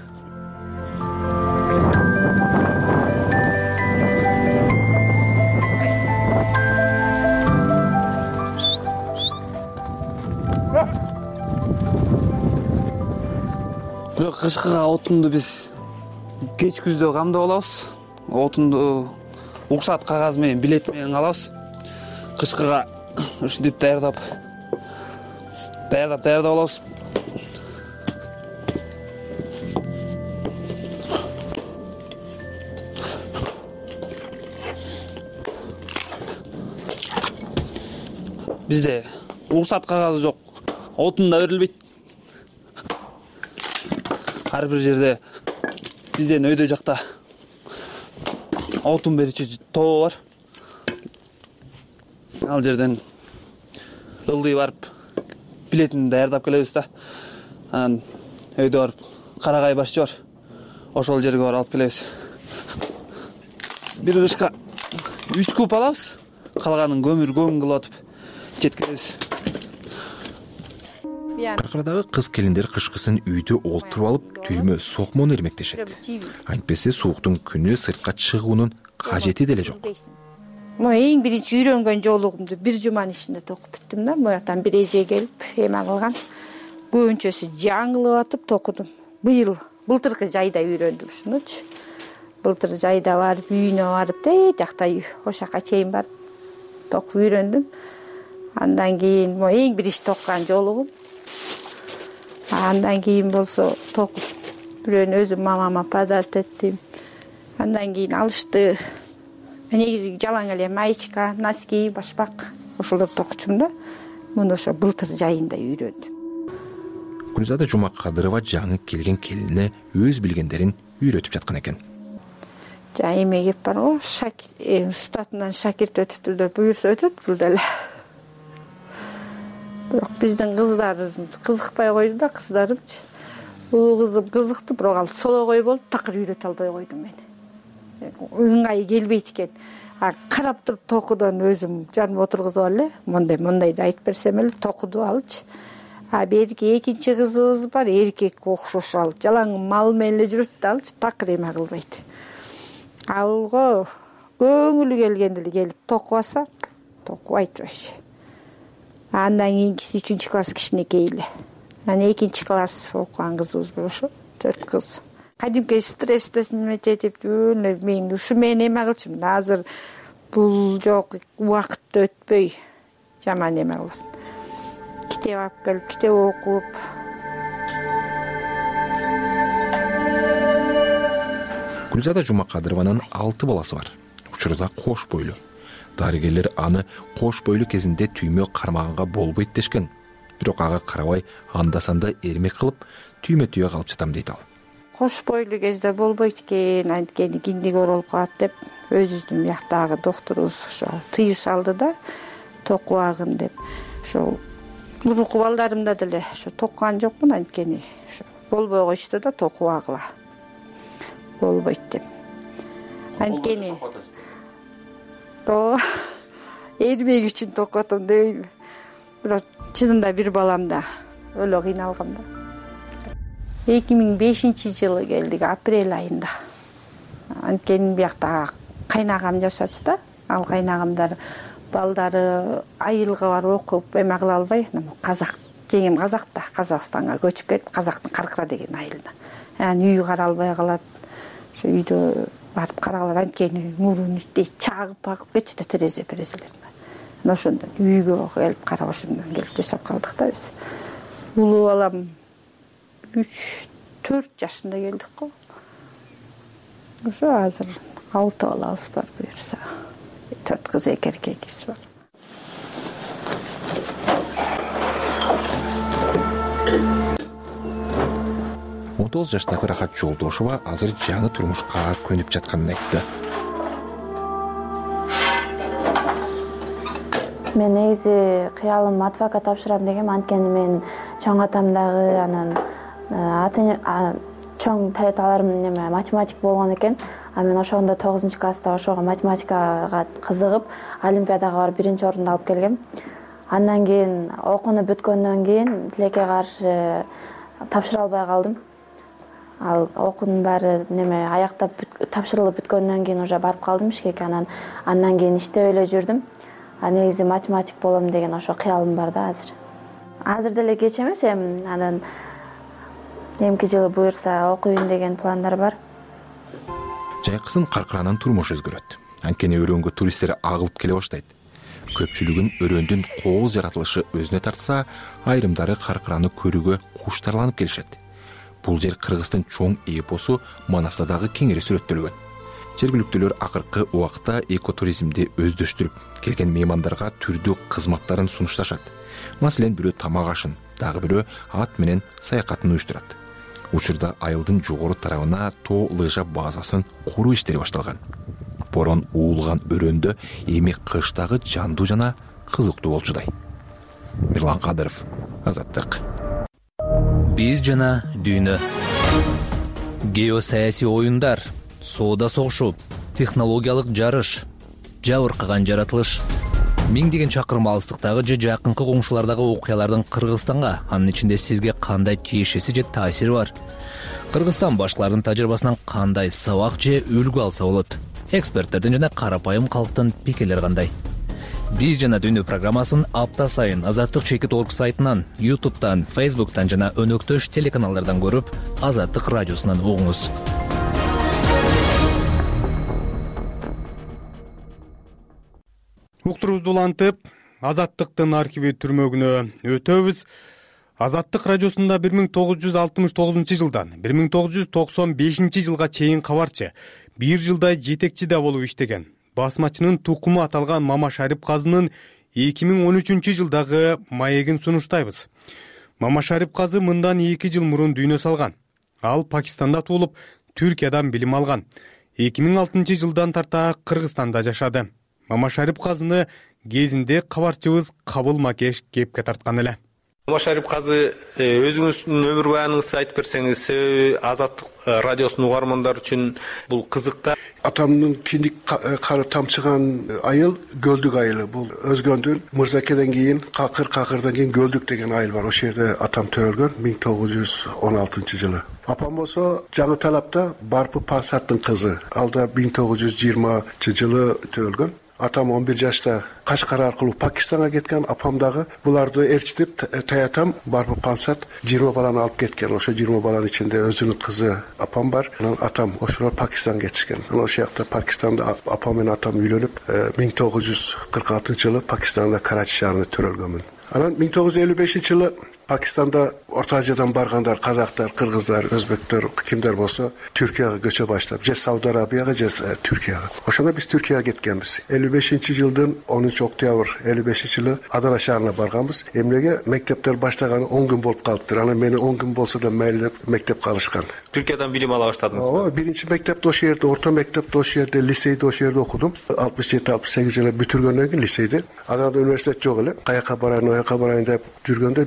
Бирок кышкыга отунду биз кеч күздө камдап алабыз. Отунду уруксат кагаз менен, билет менен алабыз. Кышкыга ушинтип даярдап даярдап даярдап алабыз. Бизде уруксат кагазы жок. Отун да берилбейт. Ар бир жерде бизден өйдө жакта отун берүүчү тоо бар. Ал жерден ылдый барып билетин даярдап келебиз да. Анан өйдө барып карагай башчы бар. Ошол жерге барып алып келебиз. Бир ышка үч куб алабыз. Калганын көмүр көң кылып атып жеткиребиз. Каркарадагы кыз келиндер кышкысын үйдө олтуруп алып, түймө сокмону эрмектешет. Антпесе сууктун күнү сыртка чыгуунун кажети деле жок. Мо эң биринчи үйрөнгөн жолугумду бир жуманын ичинде токуп бүттүм да. Мояктан бир эже келип эме кылган. Көбүнчөсү жаңылып атып токудум. Быйыл, былтыркы жайда үйрөндүм ушунучу. Былтыр жайда барып, үйүнө барып, тет жакта ошака чейин барып токуп үйрөндүм. Андан кийин мо эң биринчи токкан жолугум. Андан кийин болсо токуп бирөөнү өзүм мамама подарок эттим. Андан кийин алышты. Негизи жалаң эле маечка, носки, башпак ошолорду токучум да. Муну ошо былтыр жайында үйрөндүм. Гүлзада Жумакадырова жаңы келген келине өз билгендерин үйрөтүп жаткан экен. Жа эме кеп бар го, шакир, устатынан шакирт өтүптүр деп буюрса өтөт бул деле. Бирок биздин кыздар кызыкпай койду да, кыздарымчы. Улуу кызым кызыкты, бирок ал сологой болуп такыр үйрөтө албай койдум мен. Ыңгай келбейт экен. А карап туруп токудон өзүм жаным отургузуп эле, мондай мондайды айтып берсем эле токуду алчы. А берки экинчи кызыбыз бар, эркекке окшош ал. Жалаң мал менен эле жүрөт да алчы, такыр эме кылбайт. Алго көңүлү келгенде эле келип токубаса, токубайт вообще. Андан кийинкиси үчүнчү класс кичинекей эле. Анан экинчи класс окуган кызыбыз бар ошо, төрт кыз. Кадимки стресстесин мететип жүрүп, мен ушу менен эме кылчумун. Азыр бул жок, убакыт өтпөй жаман эме кыласың. Китеп алып келип, китеп окуп. Гүлзада Жумакадырованын алты баласы бар. Учурда кош бойлуу. Дарыгерлер аны кош бойлуу кезинде түймө кармаганга болбойт дешкен. Бирок ага карабай анда-санда эрмек кылып, түймө түйө калып жатам дейт ал. Кош бойлуу кезде болбойт экен, анткени киндик оролуп калат деп өзүбүздүн бияктагы доктурубуз ошо тыюу салды да, токубагын деп. Ошо мурунку балдарымда деле ошо токкан жокмун, анткени ошо болбой коюшту да, токубагыла. Болбойт деп. Анткени то эрмек үчүн токотом дейм. Бирок чынында бир баламда өлө кыйналгам да. эки миң бешинчи жылы келдик, апрель айында. Анткени биякта кайнагам жашачу да. Ал кайнагамдар балдары айылга барып окуп эме кыла албай казак жеңем казак да Казакстанга көчүп кетип казактын Каркыра деген айылына анан үй кара албай калат. Ошо үйдө барып карагалар анткени мурун үстөй чагып багып кетти да терезе перезелер. Анан ошондон үйгө келип карап ошондон келип жашап калдык да биз. Улуу балам үч төрт жашында келдик го. Ошо азыр алты балабыз бар буюрса. төрт кыз эки эркегибиз бар. он тогуз жаштагы Рахат Жолдошова азыр жаңы турмушка көнүп жатканын айтты. Мен негизи кыялым адвокат тапшырам дегем, анткени мен чоң атам дагы анан ата чоң таяталарым неме математик болгон экен. А мен ошондо тогузунчу класста ошого математикага кызыгып, олимпиадага барып биринчи орунду алып келгем. Андан кийин окууну бүткөндөн кийин тилекке каршы тапшыра албай калдым. Ал окуунун баары неме аяктап тапшырылып бүткөндөн кийин уже барып калдым ишке. Анан андан кийин иштеп эле жүрдүм. А негизи математик болом деген ошо кыялым бар да азыр. Азыр деле кеч эмес, эми анан эмки жылы буюрса окуйн деген пландар бар. Жайкысын Каркыранын турмушу өзгөрөт. Анткени өрөнгө туристтер агылып келе баштайт. Көпчүлүгүн өрөндүн кооз жаратылышы өзүнө тартса, айрымдары Каркыраны көрүүгө куштарланып келишет. Бул жер Кыргыздын чоң эпосу Манаста дагы кеңири сүрөттөлгөн. Жергиликтүүлөр акыркы убакта экотуризмди өздөштүрүп, келген меймандарга түрдүү кызматтарын сунушташат. Маселен, бирөө тамак ашын, дагы бирөө ат менен саякатын уюштурат. Учурда айылдын жогору тарабына тоо лыжа базасын куруу иштери башталган. Борон уулган өрөндө эми кыштагы жандуу жана кызыктуу болчудай. Мирлан Кадыров, Азаттык. Биз жана дүйнө. Геосаясий оюндар, соода согушу, технологиялык жарыш, жабыркаган жаратылыш. Миңдеген чакырым алыстыктагы же жакынкы коңшулардагы окуялардын Кыргызстанга, анын ичинде сизге кандай тиешеси же таасири бар? Кыргызстан башкалардын тажрыйбасынан кандай сабак же үлгү алса болот? Эксперттердин жана карапайым калктын пикирлери кандай? Биз жана дүйнө программасын апта сайын Азаттык чекит орг сайтынан, ютубтан, фейсбуктан жана өнөктөш телеканалдардан көрүп, Азаттык радиосунан угуңуз. Уктурубузду улантып, Азаттыктын архиви түрмөгүнө өтөбүз. Азаттык радиосунда бир миң тогуз жүз алтымыш тогузунчу жылдан бир миң тогуз жүз токсон бешинчи жылга чейин кабарчы, бир жылдай жетекчи да болуп иштеген басмачынын тукуму аталган Мама Шарип казынын эки миң он үчүнчү жылдагы маегин сунуштайбыз. Мама Шарип казы мындан эки жыл мурун дүйнө салган. Ал Пакистанда туулуп, Түркиядан билим алган. эки миң алтынчы жылдан тарта Кыргызстанда жашады. Мама Шарип казыны кезинде кабарчыбыз Кабыл Макеш кепке тарткан эле. Мама Шарип казы өзүңүздүн өмүр баяныңызды айтып берсеңиз, Азаттык радиосунун угармандары үчүн бул кызык да. Атамдын киндик кары тамчыган айыл Гөлдүк айылы. Бул Өзгөндүн Мырзакеден кийин Какыр, Какырдан кийин Гөлдүк деген айыл бар. Ошол жерде атам төрөлгөн миң тогуз жүз он алтынчы жылы. Апам болсо Жаңы Талапта Барпы Пансаттын кызы. Ал да миң тогуз жүз жыйырманчы жылы төрөлгөн. Атам он бир жашта Кашкар аркылуу Пакистанга кеткен, апам дагы буларды ээрчитип, таятам Барпы Пансат жыйырма баланы алып кеткен. Ошо жыйырма баланын ичинде өзүнүн кызы апам бар. Анан атам ошолор Пакистанга кетишкен. Анан ошол жакта Пакистанда апам менен атам үйлөнүп, миң тогуз жүз кырк алтынчы жылы Пакистанда Карачи шаарында төрөлгөнмүн. Анан миң тогуз жүз элүү бешинчи жылы Пакистанда Орто Азиядан баргандар, казактар, кыргыздар, өзбектер, кимдер болсо Түркияга көчө баштап, же Сауд Арабияга, же Түркияга. Ошондо биз Түркияга кеткенбиз. элүү бешинчи жылдын онунчу октябрь элүү бешинчи жылы Адана шаарына барганбыз. Эмнеге мектептер баштаганы он күн болуп калыптыр. Анан мени он күн болсо да мейли деп мектепке алышкан. Түркиядан билим ала баштадыңызбы? Ооба, биринчи мектепти ошол жерде, орто мектепти ошол жерде, лицейди ошол жерде окудум. алтымыш жети алтымыш сегиз жылы бүтүргөндөн кийин лицейди. Анан университет жок эле. Каяка барайын, ояка барайын деп жүргөндө бир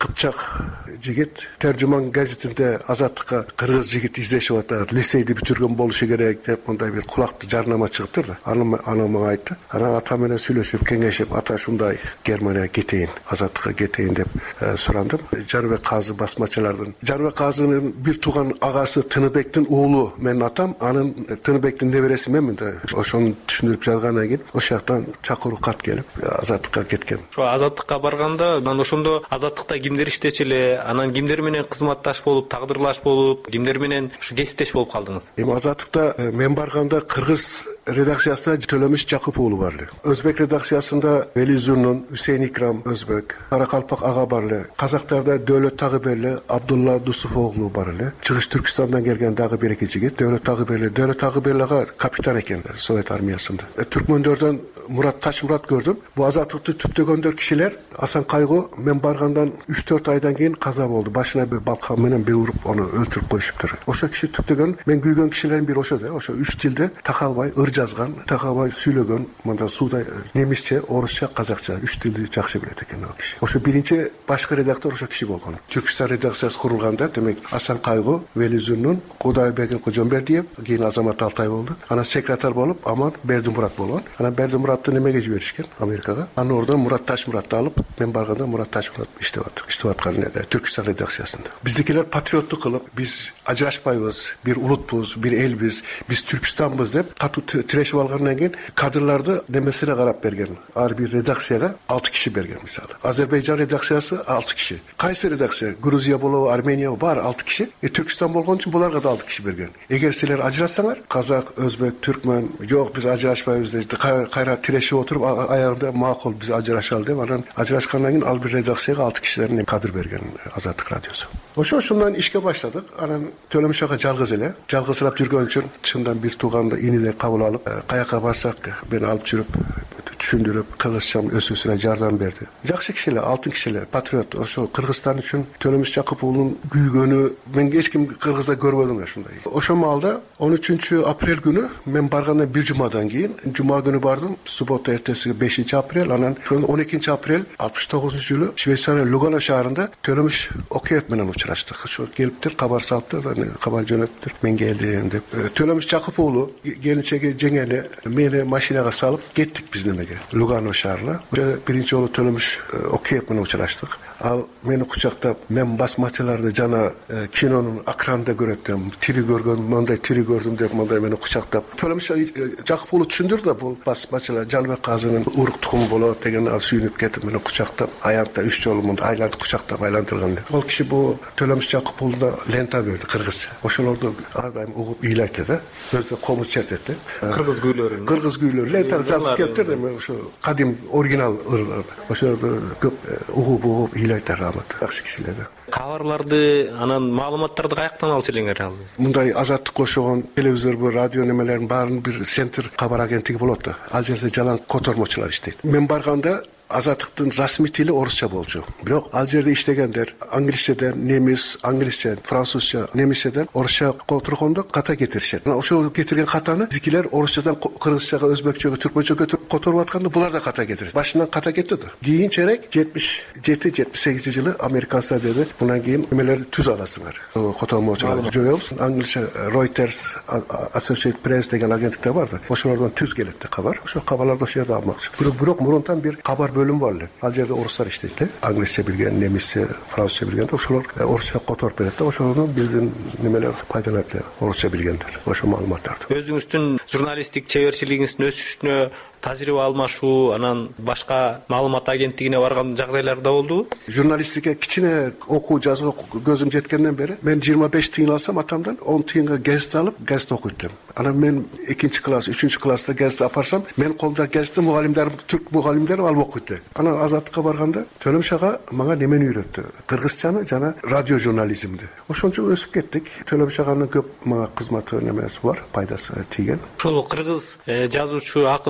кыпчак жигит Tercüman газетинде Азаттыкка кыргыз жигит издешип атат, лицейди бүтүргөн болушу керек деп мындай бир кулактуу жарнама чыгыптыр да. Аны аны мага айтты. Анан ата менен сүйлөшүп, кеңешип, ата ушундай Германияга кетейин, Азаттыкка кетейин деп сурандым. Жаныбек Казы басмачылардын. Жаныбек Казынын бир тууган агасы Тыныбектин уулу менин атам, анын Тыныбектин небереси менмин да. Ошону түшүндүрүп жазгандан кийин ошол жактан чакыруу кат келип Азаттыкка кеткем. Ошо Азаттыкка барганда, анан ошондо Азаттыкта кимдер иштечү эле, анан кимдер менен кызматташ болуп, тагдырлаш болуп, кимдер менен ушу кесиптеш болуп калдыңыз? Эми Азаттыкта мен барганда кыргыз редакциясында Төлөмүш Жакып уулу бар эле. Өзбек редакциясында Вели Зурнун, Үсейин Икрам Өзбек, Каракалпак ага бар эле. Казактарда Дөөлөт Тагыберли, Абдулла Дусуф оглу бар эле. Чыгыш Түркистандан келген дагы бир эки жигит, Дөөлөт Тагыберли, Дөөлөт Тагыберли ага капитан экен Совет армиясында. Түркмөндөрдөн Мурат Ташмурат көрдүм. Бу Азаттыкты түптөгөндөр кишилер Асан Кайгы мен баргандан үч төрт айдан кийин каза болду. Башына бир балка менен бир уруп аны өлтүрүп коюшуптур. Ошо киши түптөгөн мен күйгөн кишилердин бири ошо да. Ошо үч тилде такалбай ыр жазган, такалбай сүйлөгөн, мында сууда немисче, орусча, казакча үч тилди жакшы билет экен ал киши. Ошо биринчи башкы редактор ошо киши болгон. Түркстан редакциясы курулганда, демек Асан Кайгы, Вели Зурнун, Кудайбек Кожомбердиев, кийин Азамат Алтай болду. Анан секретарь болуп Аман Бердимурат болгон. Анан Бердимуратты немеге жиберишкен Америкага. Анан ордон Мурат Ташмуратты алып, мен барганда Мурат Ташмурат иштеп атат. Иштеп аткан Түркстан редакциясында. Биздикилер патриоттук кылып, биз ажырашпайбыз, бир улутпуз, бир элбиз, биз Түркстанбыз деп катуу тирешип алгандан кийин кадрларды немесине карап берген. Ар бир редакцияга алты киши берген мисалы. Азербайжан редакциясы алты киши. Кайсы редакция? Грузия болобу, Армения бар алты киши. Э Түркстан болгон үчүн буларга да алты киши берген. Эгер силер ажырашсаңар, казак, өзбек, түркмөн, жок биз ажырашпайбыз деп кайра тирешип отуруп, аягында макул биз ажырашалы деп, анан ажырашкандан кийин ал бир редакцияга алты кишилердин кадр берген Азаттык радиосу. Ошо ошондон ишке баштадык. Анан Төлөмүш ага жалгыз эле, жалгызсырап жүргөн үчүн чындан бир тууганды инилер кабыл алып, каяка барсак мени алып жүрүп, түшүндүрүп, кыргызчам өсүүсүнө жардам берди. Жакшы кишилер, алтын кишилер, патриот. Ошо Кыргызстан үчүн Төлөмүш Жакып уулунун күйгөнү мен эч ким Кыргызда көрбөдүм ушундай. Ошол маалда он үчүнчү апрель күнү мен баргандан бир жумадан кийин, жума күнү бардым, суббота эртеси бешинчи апрель, анан он экинчи апрель алтымыш тогузунчу жылы Швейцария Лугано шаарында Төлөмүш Океев менен учураштык. Ошо келиптир, кабар салыптыр, кабар жөнөттүр. Мен келдим деп. Төлөмүш Жакып уулу келинчеги жеңели мени машинага салып кеттик биз немеге. Лугано шаарына. Биринчи жолу Төлөмүш Океев менен учураштык. Ал мени кучактап, мен басмачыларды жана кинонун экранында көрөтөм, тири көргөн, мындай тири көрдүм деп мындай мени кучактап. Төлөмүш Жакып уулу түшүндүр да, бул басмачылар Жаныбек Казынын урук тукуму болот деген ал сүйүнүп кетип мени кучактап, аянтта үч жолу мындай айлантып кучактап айландырган. Ол киши бул Төлөмүш Жакып уулуна лента берди кыргызча. Ошолорду ар дайым угуп ыйлайт да. Өзү комуз чертет да. Кыргыз күйлөрүн. Кыргыз күйлөрү лента жазып келиптир да, мен ошо кадим оригинал ырларды. Ошолорду көп угуп угуп ыйлайтар рамат. Жакшы кишилер да. Кабарларды, анан маалыматтарды каяктан алчу элеңер ал? Мындай Азаттыкка окшогон телевизор, радио немелерин баарын бир центр кабар агенттиги болот да. Ал жерде жалаң котормочулар иштейт. Мен барганда Азаттыктын расмий тили орусча болчу. Бирок ал жерде иштегендер англисчеден, немис, англисче, французча, немисчеден орусча которгондо ката кетиришет. Ошол кетирген катаны бизикилер орусчадан кыргызчага, өзбекчеге, түркмөнчөгө которуп атканда булар да ката кетирет. Башынан ката кетти да. Кийинчерээк жетимиш жети жетимиш сегизинчи жылы американцдар деди, мындан кийин эмелерди түз аласыңар. Котормочуларды жоёбуз. Англисче Reuters, Associated Press деген агенттиктер бар да. Ошолордон түз келет да кабар. Ошол кабарларды ошол жерде алмакчы. Бирок мурунтан бир кабар бөлүм бар эле. Ал жерде орустар иштейт эле. Англисче билген, немисче, французча билген. Ошолор орусча которуп берет да. Ошолордун биздин немелер пайдаланат эле. Орусча билгендер. Ошол маалыматтарды. Өзүңүздүн журналисттик чеберчилигиңиздин өсүшүнө тажрыйба алмашуу, анан башка маалымат агенттигине барган жагдайлар да болдубу? Журналистикке кичине окуу жазуу көзүм жеткенден бери мен жыйырма беш тыйын алсам атамдан он тыйынга гезит алып, гезит окуйт элем. Анан мен экинчи класс, үчүнчү класста гезит апарсам, мен колумда гезитти мугалимдер, түрк мугалимдер алып окуйт. Анан Азаттыкка барганда Төлөмүш ага мага немени үйрөттү? Кыргызчаны жана радио журнализмди. Ошончо өсүп кеттик. Төлөмүш аганын көп мага кызматы немеси бар, пайдасы тийген. Ошол кыргыз жазуучу акындардан,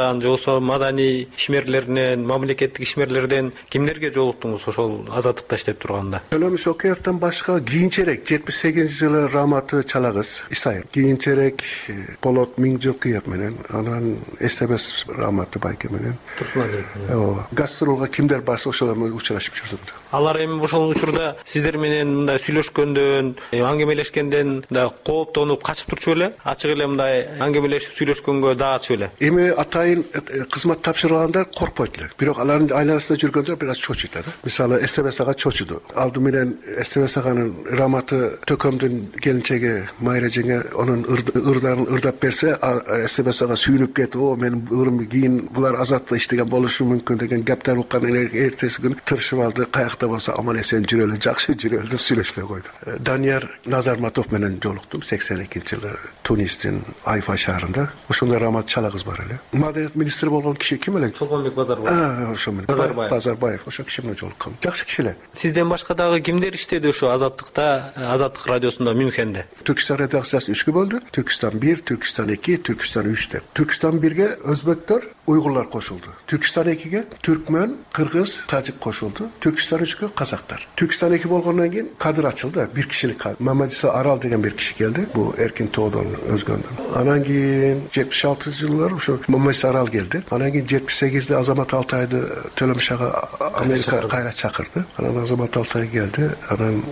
жолуккан же болбосо маданий ишмерлеринен, мамлекеттик ишмерлерден кимдерге жолуктуңуз ошол Азаттыкта иштеп турганда? Төлөмүш Океевден башка кийинчерээк жетимиш сегизинчи жылы Раматы Чалагыз Исайым, кийинчерээк Болот Миңжылкыев менен, анан Эстебес Раматы Байке менен Турсуналиев. Ооба. Гастролго кимдер барса ошолор менен учурашып жүрдүм. Алар эми ошол учурда сиздер менен мындай сүйлөшкөндөн, аңгемелешкенден да кооптонуп качып турчу беле? Ачык эле мындай аңгемелешип сүйлөшкөнгө даачу беле? Эми атайын кызмат тапшыргандар коркпойт эле. Бирок алардын айланасында жүргөндөр бир аз чочуйт да. Мисалы Эстебес ага чочуду. Алды менен Эстебес аганын Раматы Төкөмдүн келинчеги Майра жеңе анын ырдарын ырдап берсе, Эстебес ага сүйүнүп кетип, "О, менин ырым кийин булар Азаттыкта иштеген болушу мүмкүн" деген кептер уккан эртеси күнү тырышып алды. Каякта болсо аман эсен жүрө эле, жакшы жүрө эле деп сүйлөшпөй койду. Данияр Назарматов менен жолуктум сексен экинчи жылы Тунистин Айфа шаарында. Ошондо Рамат Чалагыз бар эле. Маданият министри болгон киши ким эле? Чолгонбек Базарбаев. А, ошо менен. Базарбаев. Базарбаев. Ошо киши менен жолуккам. Жакшы киши эле. Сизден башка дагы кимдер иштеди ошо Азаттыкта, Азаттык радиосунда Мюнхенде? Түркистан редакциясы үчкө бөлдү. Түркистан бир, Түркистан эки, Түркистан үч деп. Түркистан бирге өзбектер, уйгурлар кошулду. Түркистан экиге түркмөн, кыргыз, тажик кошулду. Түркистан үчкө казактар. Түркистан эки болгондон кийин кадр ачылды. Бир кишилик кадр. Мамадиса Арал деген бир киши келди. Бул Эркин Тоодон өзгөндөн. Анан кийин жетимиш алтынчы жылдары ошо Мамадиса Арал келди. Анан кийин жетимиш сегизде Азамат Алтайды Төлөмүш ага Америка кайра чакырды. Анан Азамат Алтай келди. Анан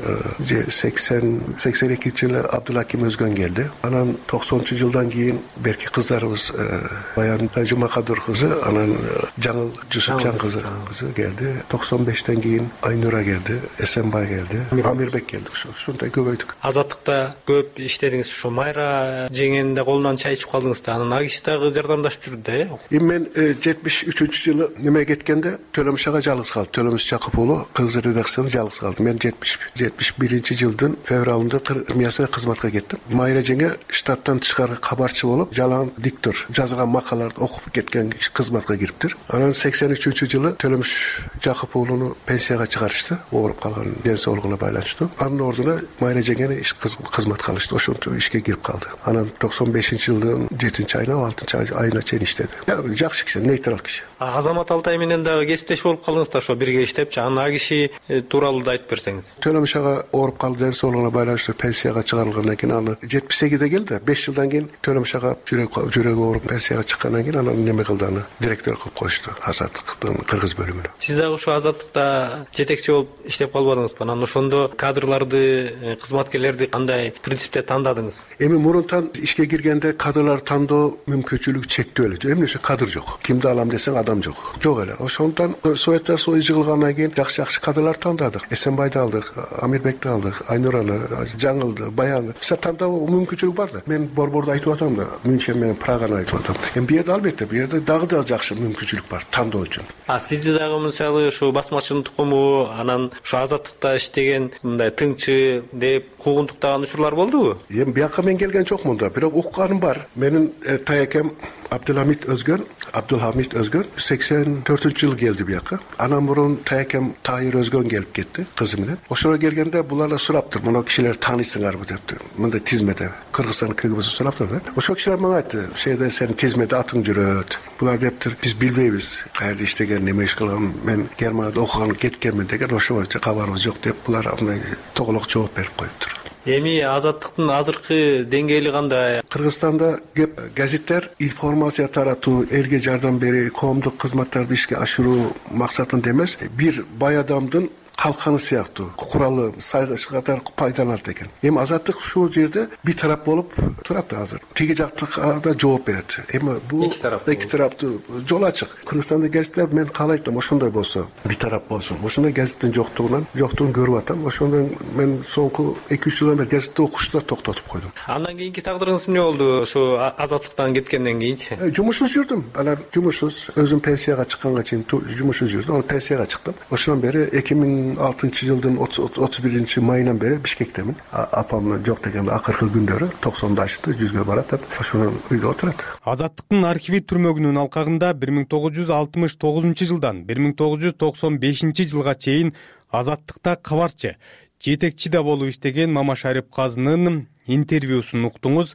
сексен экинчи жылы Абдулаким Өзгөн келди. Анан токсонунчу жылдан кийин берки кыздарыбыз Баян Жумакадыр кызы, анан Жаңыл Жусупжан кызы келди. токсон бештен кийин Айнура келди, Эсенбай келди, Амирбек келди. Ушундай көбөйдүк. Азаттыкта көп иштедиңиз, ошо Майра жеңенин да колунан чай ичип калдыңыз да. Анан агиши дагы жардамдашып жүрдү да, э? Эми мен жетимиш үчүнчү жылы неме кеткенде Төлөмүш ага жалгыз калды. Төлөмүш Жакып уулу кыргыз редакциясында жалгыз калды. Мен жетимиш биринчи жылдын февралында армиясына кызматка кеттим. Майра жеңе штаттан тышкары кабарчы болуп, жалаң диктор жазган макалаларды окуп кеткен кызматка кириптир. Анан сексен үчүнчү жылы Төлөмүш Жакып уулуну пенсияга чыгарышты, ооруп калган ден соолугуна байланыштуу. Анын ордуна Майра жеңени кызматка алышты, ошентип ишке кирип калды. Анан токсон бешинчи жылдын жетинчи айына, алтынчы айына чейин иштеди. Жакшы киши, нейтрал киши. Азамат Алтай менен дагы кесиптеш болуп калдыңыз да, ошо бирге иштепчи. Анан а киши тууралуу да айтып берсеңиз. Төлөмүш ага ооруп калды, ден соолугуна байланыштуу пенсияга чыгарылгандан кийин аны жетимиш сегизде келди. беш жылдан кийин Төлөмүш ага жүрөгү ооруп пенсияга чыккандан кийин анан неме кылды, аны директор кылып коюшту Азаттыктын кыргыз бөлүмүнө. Сиз дагы ошо Азаттыкта жетекчи болуп иштеп калбадыңызбы? Анан ошондо кадрларды, кызматкерлерди кандай принципте тандадыңыз? Эми мурунтан ишке киргенде кадрлар тандоо мүмкүнчүлүгү чектүү эле. Эмнеше кадр жок. Кимди алам десең адам жок. Жок эле. Ошондон Советтер Союзу жыгылгандан кийин жакшы-жакшы кадрлар тандадык. Эсенбайды алдык, Амирбекти алдык, Айнураны, Жаңылды, Баянды. Биз тандоо мүмкүнчүлүк бар да. Мен борборду айтып атам да, Мюнхен менен Праганы айтып атам. Эми бу жерде албетте, бу жерде дагы да жакшы мүмкүнчүлүк бар тандоо үчүн. А сизди дагы мисалы ушу басмачынын тукуму, анан ушу Азаттыкта иштеген мындай тыңчы деп куугунтуктаган учурлар болдубу? Эми бияка мен келген жокмун да, бирок укканым бар. Менин таякем Абдулхамид Өзгөн, Абдулхамид Өзгөн сексен төртүнчү жылы келди бияка. Анан мурун таякем Тайыр Өзгөн келип кетти кызы менен. Ошого келгенде булар сураптыр, мына кишилер таанысыңарбы депти. Мындай тизмеде Кыргызстан кыргызы сураптыр да. Ошо кишилер мага айтты, "Шейде сен тизмеде атың жүрөт." Булар дептир, "Биз билбейбиз каерде иштеген, неме иш кылган, мен Германияда окуган кеткенмин" деген, ошо боюнча кабарыбыз жок деп булар мындай тоголок жооп берип коюптур. Эми Азаттыктын азыркы деңгээли кандай? Кыргызстанда кеп газеттер информация таратуу, элге жардам берүү, коомдук кызматтарды ишке ашыруу максатында эмес, бир бай адамдын калканы сыяктуу куралы сайгыш катар пайдаланат экен. Эми Азаттык ушул жерде бир тарап болуп турат азыр. Тиги жактыга да жооп берет. Эми бул эки тараптуу жол ачык. Кыргызстанда газеттер мен каалайт элем ошондой болсо, бир тарап болсун. Ошондой газеттин жоктугунан, жоктугун көрүп атам. Ошондон мен соңку эки үч жылдан бери газетти окушту токтотуп койдум. Андан кийинки тагдырыңыз эмне болду? Ошо Азаттыктан кеткенден кийинчи? Жумушсуз жүрдүм. Анан жумушсуз, өзүм пенсияга чыкканга чейин жумушсуз жүрдүм. Анан пенсияга чыктым. Ошондон бери эки миң алтынчы жылдын отуз биринчи майынан бери Бишкектемин. Апам жок дегенде акыркы күндөрү токсондо ачты, жүзгө барат, ошондон үйдө отурат. Азаттыктын архиви түрмөгүнүн алкагында бир миң тогуз жүз алтымыш тогузунчу жылдан бир миң тогуз жүз токсон бешинчи жылга чейин Азаттыкта кабарчы, жетекчи да болуп иштеген Мамашарип Казынын интервьюсун уктуңуз.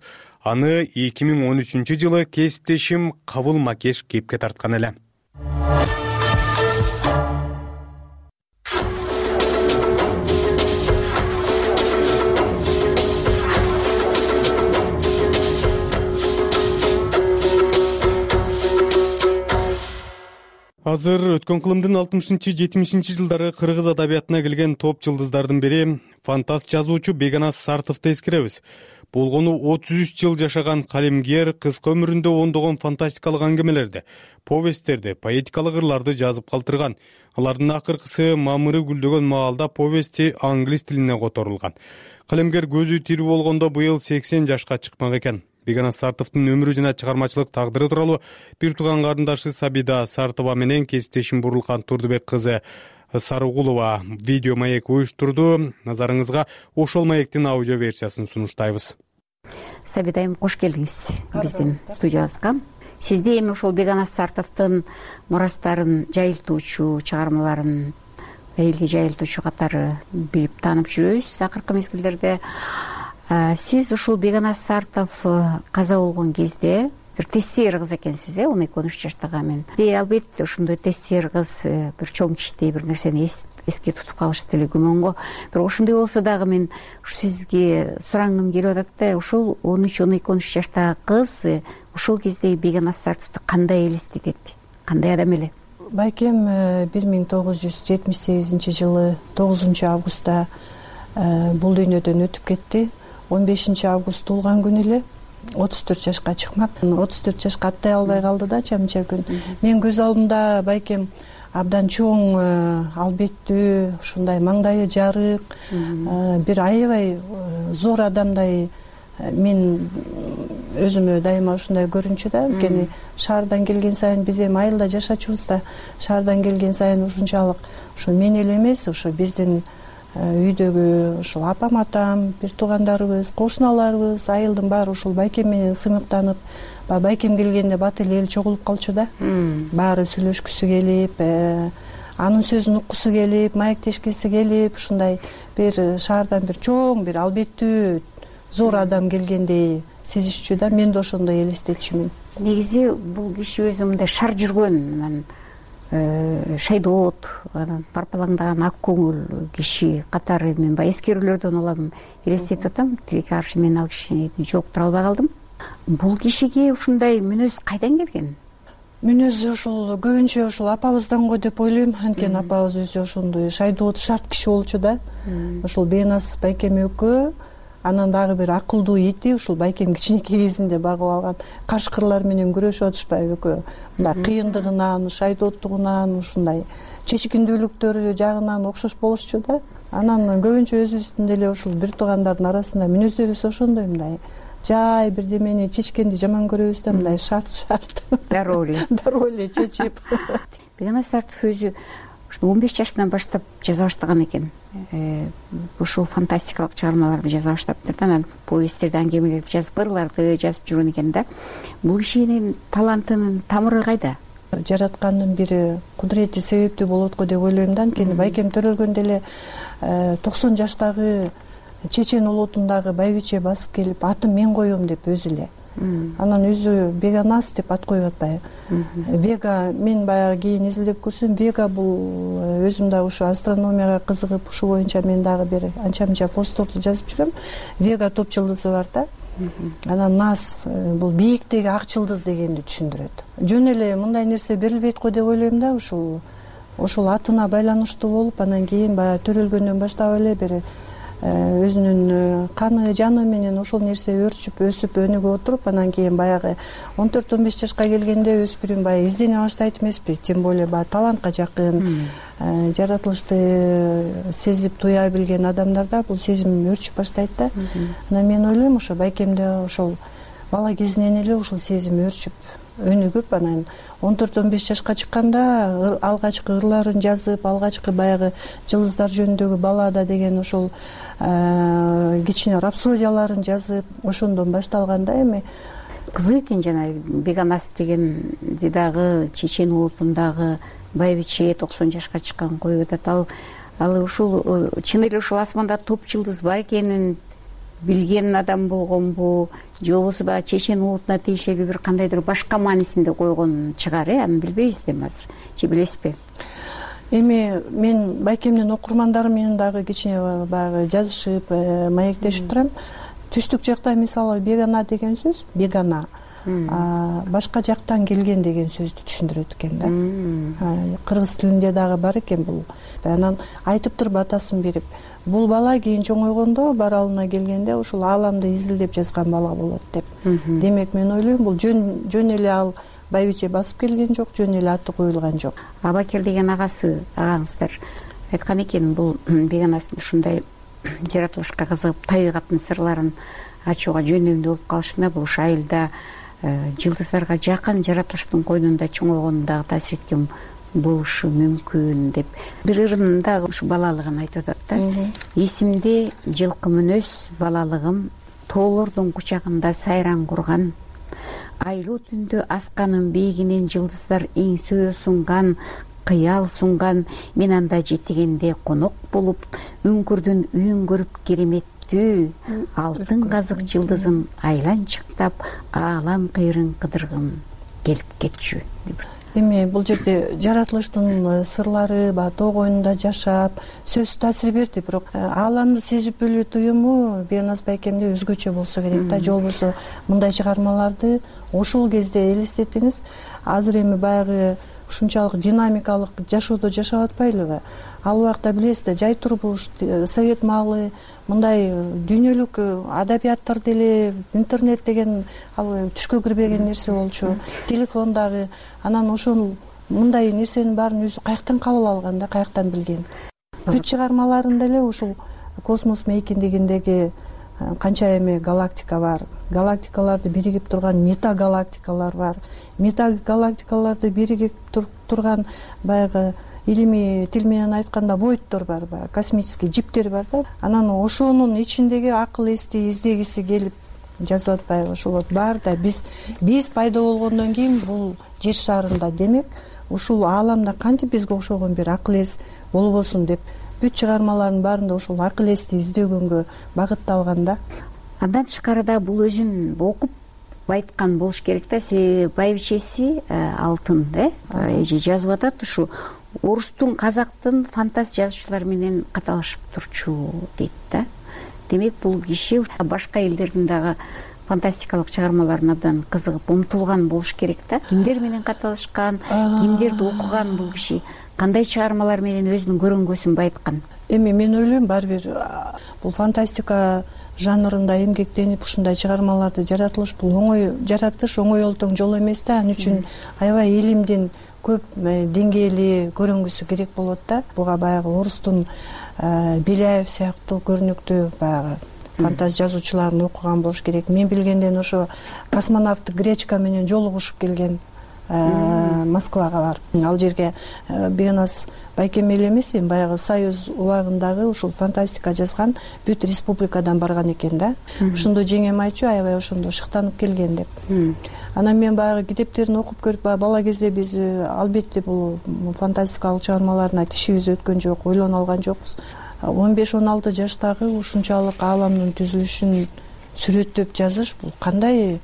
аны эки миң он үчүнчү жылы кесиптешим Кабыл Макеш кепке тарткан эле. Азыр өткөн кылымдын алтымышынчы жетимишинчи жылдары кыргыз адабиятына келген топ жылдыздардын бири фантаст жазуучу Беканас Сартовду эскеребиз. Болгону отуз үч жыл жашаган калемгер кыска өмүрүндө ондогон фантастикалык аңгемелерди, повесттерди, поэтикалык ырларды жазып калтырган. Алардын акыркысы мамыры гүлдөгөн маалда повести англис тилине которулган. Калемгер көзү тирүү болгондо быйыл сексен жашка чыкмак экен. Беканас Сартовдун өмүрү жана чыгармачылык тагдыры тууралуу бир тууган карындашы Сабида Сартова менен кесиптешим Бурурлкан Турдубек кызы Сарыгулова видео маек уюштурду. Назарыңызга ошол маектин аудио версиясын сунуштайбыз. Сабида айым, кош келдиңиз биздин студиябызга. Сизди эми ошол Беканас Сартовдун мурастарын жайылтуучу, чыгармаларын элге жайылтуучу катары билип таанып жүрөбүз акыркы мезгилдерде. Сиз ушул Беканас Сартов каза болгон кезде бир тестер кыз экенсиз, э, он эки он үч жаштагы мен. Албетте ошондой тестер кыз бир чоң кичтей бир нерсени эске тутуп калышы деле күмөнгө. Бирок ошондой болсо дагы мен сизге сурагым келип атат да, ушул он үч он эки он үч жаштагы кыз ушул кезде Беканас Сартовду кандай элестетет, кандай адам эле? Байкем бир миң тогуз жүз жетимиш сегизинчи жылы тогузунчу августта бул дүйнөдөн өтүп кетти. он бешинчи август туулган күнү эле отуз төрт жашка чыкмак. отуз төрт жашка аттай албай калды да чамча күн. Мен көз алдымда байкем абдан чоң, албеттүү, ушундай маңдайы жарык, бир аябай зор адамдай мен өзүмө дайыма ушундай көрүнчү да. Анткени шаардан келген сайын биз эми айылда жашачубуз да, шаардан келген сайын ушунчалык ушу мен эле эмес, ушу биздин үйдөгү ушул апам атам, бир туугандарыбыз, кошуналарыбыз, айылдын баары ушул байкем менен сыймыктанып, баягы байкем келгенде бат эле эл чогулуп калчу да. Баары сүйлөшкүсү келип, анын сөзүн уккусу келип, маектешкиси келип, ушундай бир шаардан бир чоң, бир албеттүү зор адам келгендей сезишчү да. Мен да ошондой элестетчүмүн. Негизи бул киши өзү мындай шар жүргөн, шайдоот, парпалаңдаган ак көңүл киши катары мен баягы эскерүүлөрдөн улам элестетип атам. Тилекке каршы мен ал кишини жолуктура албай калдым. Бул кишиге ушундай мүнөз кайдан келген? Мүнөзү ушул көбүнчө ушул апабыздан го деп ойлойм. Анткени апабыз өзү ошондой шайдоот, шарт киши болчу да. Ушул Беканас байкем экөө, анан дагы бир акылдуу ити ушул байкем кичинекей кезинде багып алган кашкырлар менен күрөшүп атышпайбы экөө. Мындай кыйындыгынан, шайдооттугунан, ушундай чечкиндүүлүктөрү жагынан окшош болушчу да. Анан көбүнчө өзүбүздүн деле ушул бир туугандардын арасында мүнөздөрүбүз ошондой, мындай жай бирдемени чечкенди жаман көрөбүз да, мындай шарт шарт дароо эле дароо эле чечип. Беканас Сартов өзү он беш жаштан баштап жаза баштаган экен. Ушул фантастикалык чыгармаларды жаза баштаптыр да, анан повесттерди, аңгемелерди жазып, ырларды жазып жүргөн экен да. Бул кишинин талантынын тамыры кайда? Жараткандын бир кудурети себептүү болот го деп ойлойм да. Анткени байкем төрөлгөндө эле токсон жаштагы чечен улутундагы байбиче басып келип, атын мен коем деп өзү эле. Анан өзү Беканас деп ат коюп атпайбы. Вега, мен баягы кийин изилдеп көрсөм, Вега бул өзүм дагы ушу астрономияга кызыгып, ушу боюнча мен дагы бир анча-мынча постторду жазып жүрөм. Вега топ жылдызы бар да. Анан Нас бул бийиктеги ак жылдыз дегенди түшүндүрөт. Жөн эле мындай нерсе берилбейт го деп ойлойм да, ушул ушул атына байланыштуу болуп, анан кийин баягы төрөлгөндөн баштап эле бир өзүнүн каны жаны менен ошол нерсе өрчүп, өсүп, өнүгүп отуруп, анан кийин баягы он төрт он беш жашка келгенде өспүрүм баягы издене баштайт эмеспи, тем более баягы талантка жакын, жаратылышты сезип туя билген адамдарда бул сезим өрчүп баштайт да. Анан мен ойлойм, ошо байкемде ошол бала кезинен эле ушул сезим өрчүп, өнүгүп, анан он төрт он беш жашка чыкканда алгачкы ырларын жазып, алгачкы баягы жылдыздар жөнүндөгү баллада деген ошол кичине рапсодияларын жазып, ошондон башталган да. Эми кызык экен, жана Беканас дегенди дагы чечен улутундагы байбиче токсон жашка чыккан коюп атат. Ал ал ушул чын эле ушул асманда топ жылдыз бар экенин билген адам болгонбу же болбосо баягы чечен уутуна тиешелүү бир кандайдыр башка маанисинде койгон чыгар, э аны билбейбиз эми азыр. Же билесизби? Эми мен байкемдин окурмандарым менен дагы кичине баягы жазышып, маектешип турам. Түштүк жакта мисалы бегана деген сөз, бегана башка жактан келген деген сөздү түшүндүрөт экен да. Кыргыз тилинде дагы бар экен бул. Анан айтып туруп атасын берип, бул бала кийин чоңойгондо баралына келгенде ушул ааламды изилдеп жазган бала болот деп. Демек мен ойлойм, бул жөн жөн эле ал байбиче басып келген жок, жөн эле аты коюлган жок. Абакел деген агасы, агаңыздар айткан экен, бул беганасынын ушундай жаратылышка кызыгып, табигаттын сырларын ачууга жөндөмдүү болуп калышына бул ушу айылда жылдыздарга жакын жаратылыштын койнунда чоңойгонундагы таасир эткен болушу мүмкүн деп бир ырымында ушу балалыгын айтып атат да. Эсимде жылкы мүнөз балалыгым, тоолордун кучагында сайран курган, айлуу түндө асканын бийигинен жылдыздар эңсөө сунган, кыял сунган, мен анда жетигенде конок болуп, үңкүрдүн үйүн көрүп кереметтүү, алтын казык жылдызым айланчыктап, аалам кыйрын кыдыргым келип кетчү. Эми бул жерде жаратылыштын сырлары, баягы тоо койнунда жашап, сөз таасир берди, бирок ааламды сезип билүү уюму Бегнас байкемде өзгөчө болсо керек да. Же болбосо мындай чыгармаларды ошол кезде элестетиңиз. Азыр эми баягы ушунчалык динамикалык жашоодо жашап атпайлыбы? Ал убакта билесиз да, жай турмуш, совет маалы, мындай дүйнөлүк адабияттар деле, интернет деген ал түшкө кирбеген нерсе болчу, телефон дагы. Анан ошол мындай нерсенин баарын өзү каяктан кабыл алган да, каяктан билген. Бүт чыгармаларында эле ушул космос мейкиндигиндеги канча эми галактика бар, галактикаларды биригип турган метагалактикалар бар, метагалактикаларды биригип турган баягы илимий тил менен айтканда войдтор бар, баягы космический жиптер бар да. Анан ошонун ичиндеги акыл эсти издегиси келип жазып атпайбы? Ошол бар да, биз биз пайда болгондон кийин бул жер шарында, демек ушул ааламда кантип бизге окшогон бир акыл эс болбосун деп бүт чыгармалардын баарында ошол акыл эсти издөгөнгө багытталган да. Андан тышкарыда бул өзүн окуп байыткан болуш керек да. Себеби байбичеси алтын, э, эже жазып атат, ушу орустун, казактын фантаст жазуучулар менен каталашып турчу дейт да. Демек бул киши башка элдердин дагы фантастикалык чыгармаларына абдан кызыгып, умтулган болуш керек да. Кимдер менен каталышкан, кимдерди окуган бул киши, кандай чыгармалар менен өзүнүн көрөнгөсүн байыткан? Эми мен ойлойм, баары бир бул фантастика жанрында эмгектенип ушундай чыгармаларды жаратылыш, бул оңой жаратыш, оңой олтоң жол эмес да. Ал үчүн аябай илимдин көп деңгээли көрүнгүсү керек болот да. Буга баягы орустун Беляев сыяктуу көрүнүктүү баягы фантаз жазуучуларын окуган болуш керек. Мен билгенден ошо космонавт Гречка менен жолугушуп келген Москвага барып, ал жерге Бегнас байкем эле эмес, эми баягы Союз убагындагы ушул фантастика жазган бүт республикадан барган экен да. Ошондо жеңем айтчу, аябай ошондо шыктанып келген деп. Анан мен баягы китептерин окуп көрүп, бала кезде биз албетте бул фантастикалык чыгармаларына тишибиз өткөн жок, ойлоно алган жокпуз. он беш он алты жаштагы ушунчалык ааламдын түзүлүшүн сүрөттөп жазыш, бул кандай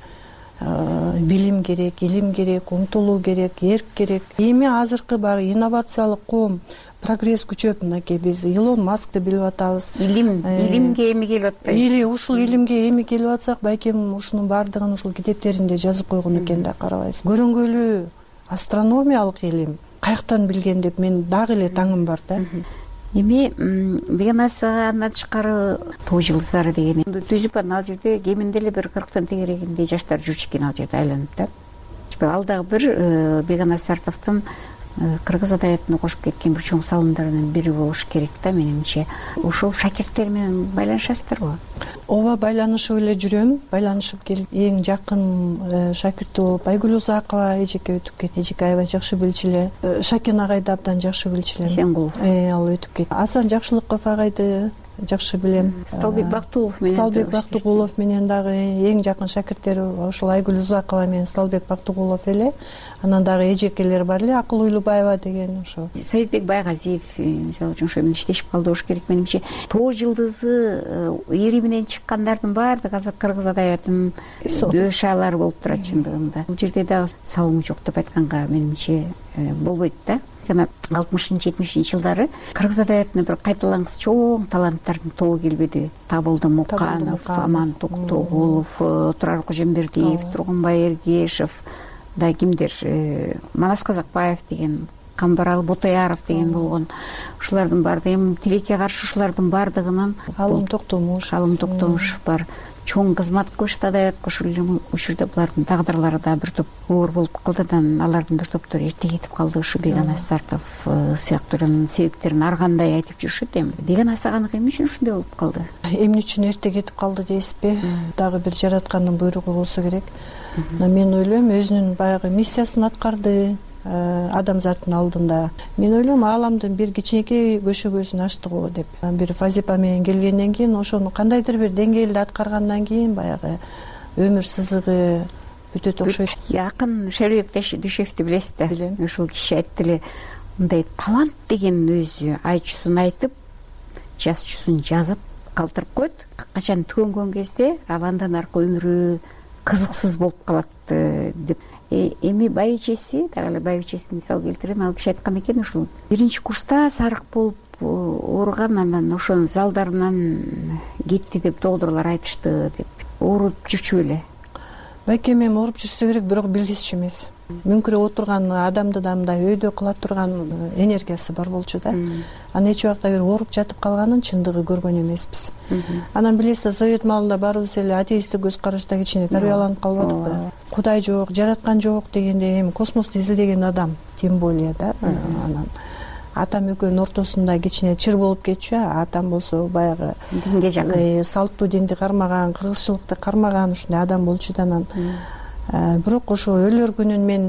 билим керек, илим керек, умтулуу керек, эрк керек. Эми азыркы баягы инновациялык коом, прогресс күчөп, мынакей биз Илон Маскты билип атабыз. Илим, илимге эми келип атпайбы? Или ушул илимге эми келип атсак, байкем ушунун баардыгын ушул китептеринде жазып койгон экен да, карабайсыз. Көрөнгөлүү астрономиялык илим каяктан билген деп мен дагы эле таңым бар да. Эми Бегнас андан тышкары тоо жылдыздары деген түзүп, ал жерде кеминде эле бир кырктын тегерегинде жаштар жүрчү экен ал жерде айланып да. Ал дагы бир Бегнас Сартовдун кыргыз адабиятына кошуп кеткен бир чоң салымдарынын бири болуш керек да, менимче. Ошол шакирттер менен байланышасыздарбы? Ооба, байланышып эле жүрөм, байланышып келип, эң жакын шакирти болуп Айгүл Узакова эжеке өтүп кетти. Эжеке аябай жакшы билчү эле. Шакин агайды абдан жакшы билчү эле. Эсенгулов. Ал өтүп кетти. Асан Жакшылыков агайды жакшы билем. Сталбек Бактуулов менен Сталбек Бактуулов менен дагы эң жакын шакирттери ошол Айгүл Узакова менен Сталбек Бактуулов эле. Анан дагы эжекелер бар эле, Акыл Уйлубаева деген ошо. Саидбек Байгазиев мисалы үчүн ошо менен иштешип калды болуш керек менимче. Тоо жылдызы ири менен чыккандардын баардыгы азыр кыргыз адабиятынын дөшалары болуп турат чындыгында. Бул жерде дагы салымы жок деп айтканга менимче болбойт да. Жана алтымышынчы жетимишинчи жылдары кыргыз адабиятына бир кайталангыс чоң таланттардын тобу келбеди. Табылды Муканов, Аман Токтогулов, Турар Кожембердиев, Тургунбай Эргешев, да кимдер, Манас Казакбаев деген, Камбарал Ботояров деген болгон. Ушулардын баардыгы эми тилекке каршы ушулардын баардыгынан Алым Токтомуш, Алым Токтомушев бар. Чоң кызмат кылышты адабиятка. Ушул учурда булардын тагдырлары да бир топ оор болуп калды да, алардын бир топтору эрте кетип калды. Ушу Беканас Сартов сыяктуулардын себептерин ар кандай айтып жүрүшөт. Эми Беканас аганыкы эмне үчүн ушундай болуп калды? Эмне үчүн эрте кетип калды дейсизби? Дагы бир жараткандын буйругу болсо керек. Мен ойлойм, өзүнүн баягы миссиясын аткарды адамзаттын алдында. Мен ойлойм, ааламдын бир кичинекей көшөгөсүн ачты го деп. Бир Фазипа менен келгенден кийин, ошону кандайдыр бир деңгээлде аткаргандан кийин баягы өмүр сызыгы бүтөт окшойт. Жакын Шербек Дүйшевди билесиз да? Билем. Ошол киши айтты эле, мындай талант деген өзү айчусун айтып, жазчусун жазып калтырып коет. Качан түгөнгөн кезде ал андан аркы өмүрү кызыксыз болуп калат деп. Эми байичеси, дагы эле байичесин мисал келтирем. Ал киши айткан экен, ушул биринчи курста сарык болуп ооруган, анан ошонун залдарынан кетти деп доктурлар айтышты деп. Ооруп жүрчү беле? Байкем эми ооруп жүрсө керек, бирок билгичи эмес. Мүмкүрөп отурган адамды да мындай өйдө кыла турган энергиясы бар болчу да. Анан эч убакта бир ооруп жатып калганын чындыгы көргөн эмеспиз. Анан билесиз, совет маалында баарыбыз эле атеисттик көз карашта кичине тарбияланып калбадыкпы? Кудай жок, жараткан жок дегенде эми космосту изилдеген адам, тем более да. Анан атам экөөнүн ортосунда кичине чыр болуп кетчү. Атам болсо баягы динге жакын, салттуу динди кармаган, кыргызчылыкты кармаган ушундай адам болчу да. Анан бирок ошо өлөр күнүн мен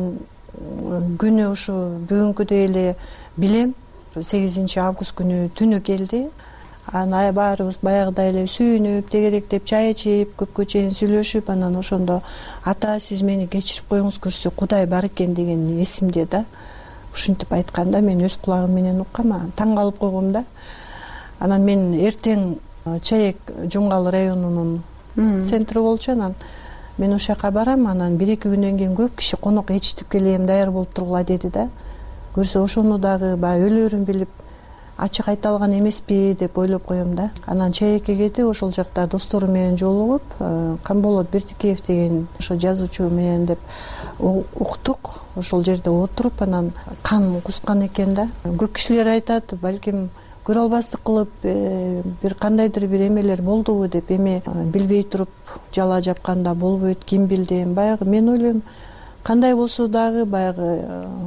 күнү ушу бүгүнкүдөй эле билем. сегизинчи август күнү түнү келди. Анан баарыбыз баягыдай эле сүйүнүп, тегеректеп, чай ичип, көпкө чейин сүйлөшүп, анан ошондо ата, сиз мени кечирип коюңуз, көрсө Кудай бар экен деген эсимде да. Ушинтип айтканда мен өз кулагым менен уккам, таң калып койгом да. Анан мен эртең Чаек Жумгал районунун центри болчу. Анан мен ошол жака барам. Анан бир эки күндөн кийин көп киши конок ичтип келем, даяр болуп тургула деди да. Көрсө ошону дагы баягы өлөрүн билип ачык айта алган эмеспи деп ойлоп коем да. Анан Чаекке кетип, ошол жакта достору менен жолугуп, Камболот Бердикеев деген ошо жазуучу менен деп уктук. Ошол жерде отуруп, анан кан кускан экен да. Көп кишилер айтат, балким көрө албастык кылып бир кандайдыр бир эмелер болдубу деп. Эми билбей туруп жала жапканда болбойт, ким билди. Баягы мен ойлойм, кандай болсо дагы баягы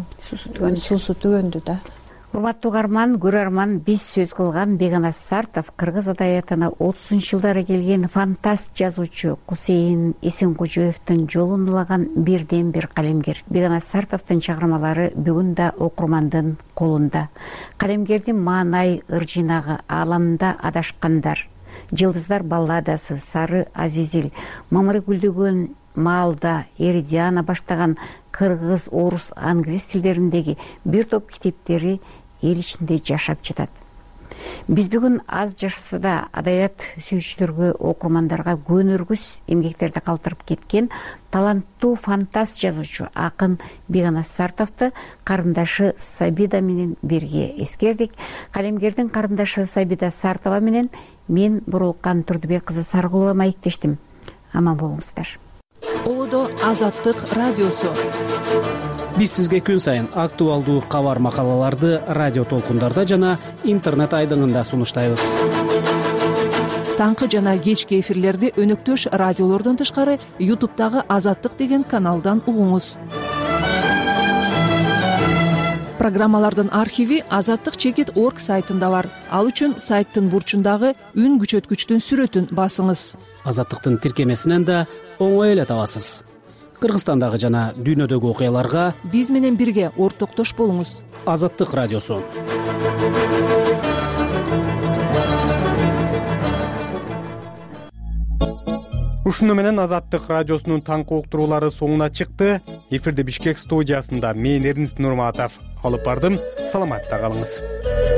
суусу түгөндү да. Урматтуу угарман, көрөрман, биз сөз кылган Беканас Сартов кыргыз адабиятына отузунчу жылдары келген фантаст жазуучу Кусейин Эсенкожоевдун жолун улаган бирден бир калемгер. Беканас Сартовдун чыгармалары бүгүн да окурмандын колунда. Калемгердин маанай ыржыйнагы Ааламда адашкандар, Жылдыздар балладасы, Сары Азизил, Мамыры гүлдөгөн маалда, Эридиана баштаган кыргыз, орус, англис тилдериндеги бир топ китептери эл ичинде жашап жатат. Биз бүгүн аз жашаса да адабият сүйүүчүлөргө, окурмандарга көнөргүс эмгектерди калтырып кеткен таланттуу фантаст жазуучу акын Беканас Сартовду карындашы Сабида менен бирге эскердик. Калемгердин карындашы Сабида Сартова менен мен Бурулкан Турдубек кызы Саргулова маектештим. Аман болуңуздар. Ободо Азаттык радиосу. Биз сизге күн сайын актуалдуу кабар макалаларды радио толкундарда жана интернет айдыңында сунуштайбыз. Таңкы жана кечки эфирлерди өнөктөш радиолордон тышкары ютубтагы Азаттык деген каналдан угуңуз. Программалардын архиви азаттык чекит точка орг сайтында бар. Ал үчүн сайттын бурчундагы үн күчөткүчтүн сүрөтүн басыңыз. Азаттыктын тиркемесинен да оңой эле табасыз. Кыргызстандагы жана дүйнөдөгү окуяларга биз менен бирге ортоктош болуңуз. Азаттык радиосу. ушуну менен Азаттык радиосунун таңкы уктуруулары соңуна чыкты. Эфирди Бишкек студиясында мен Эрнест Нурматов алып бардым. Саламатта калыңыз.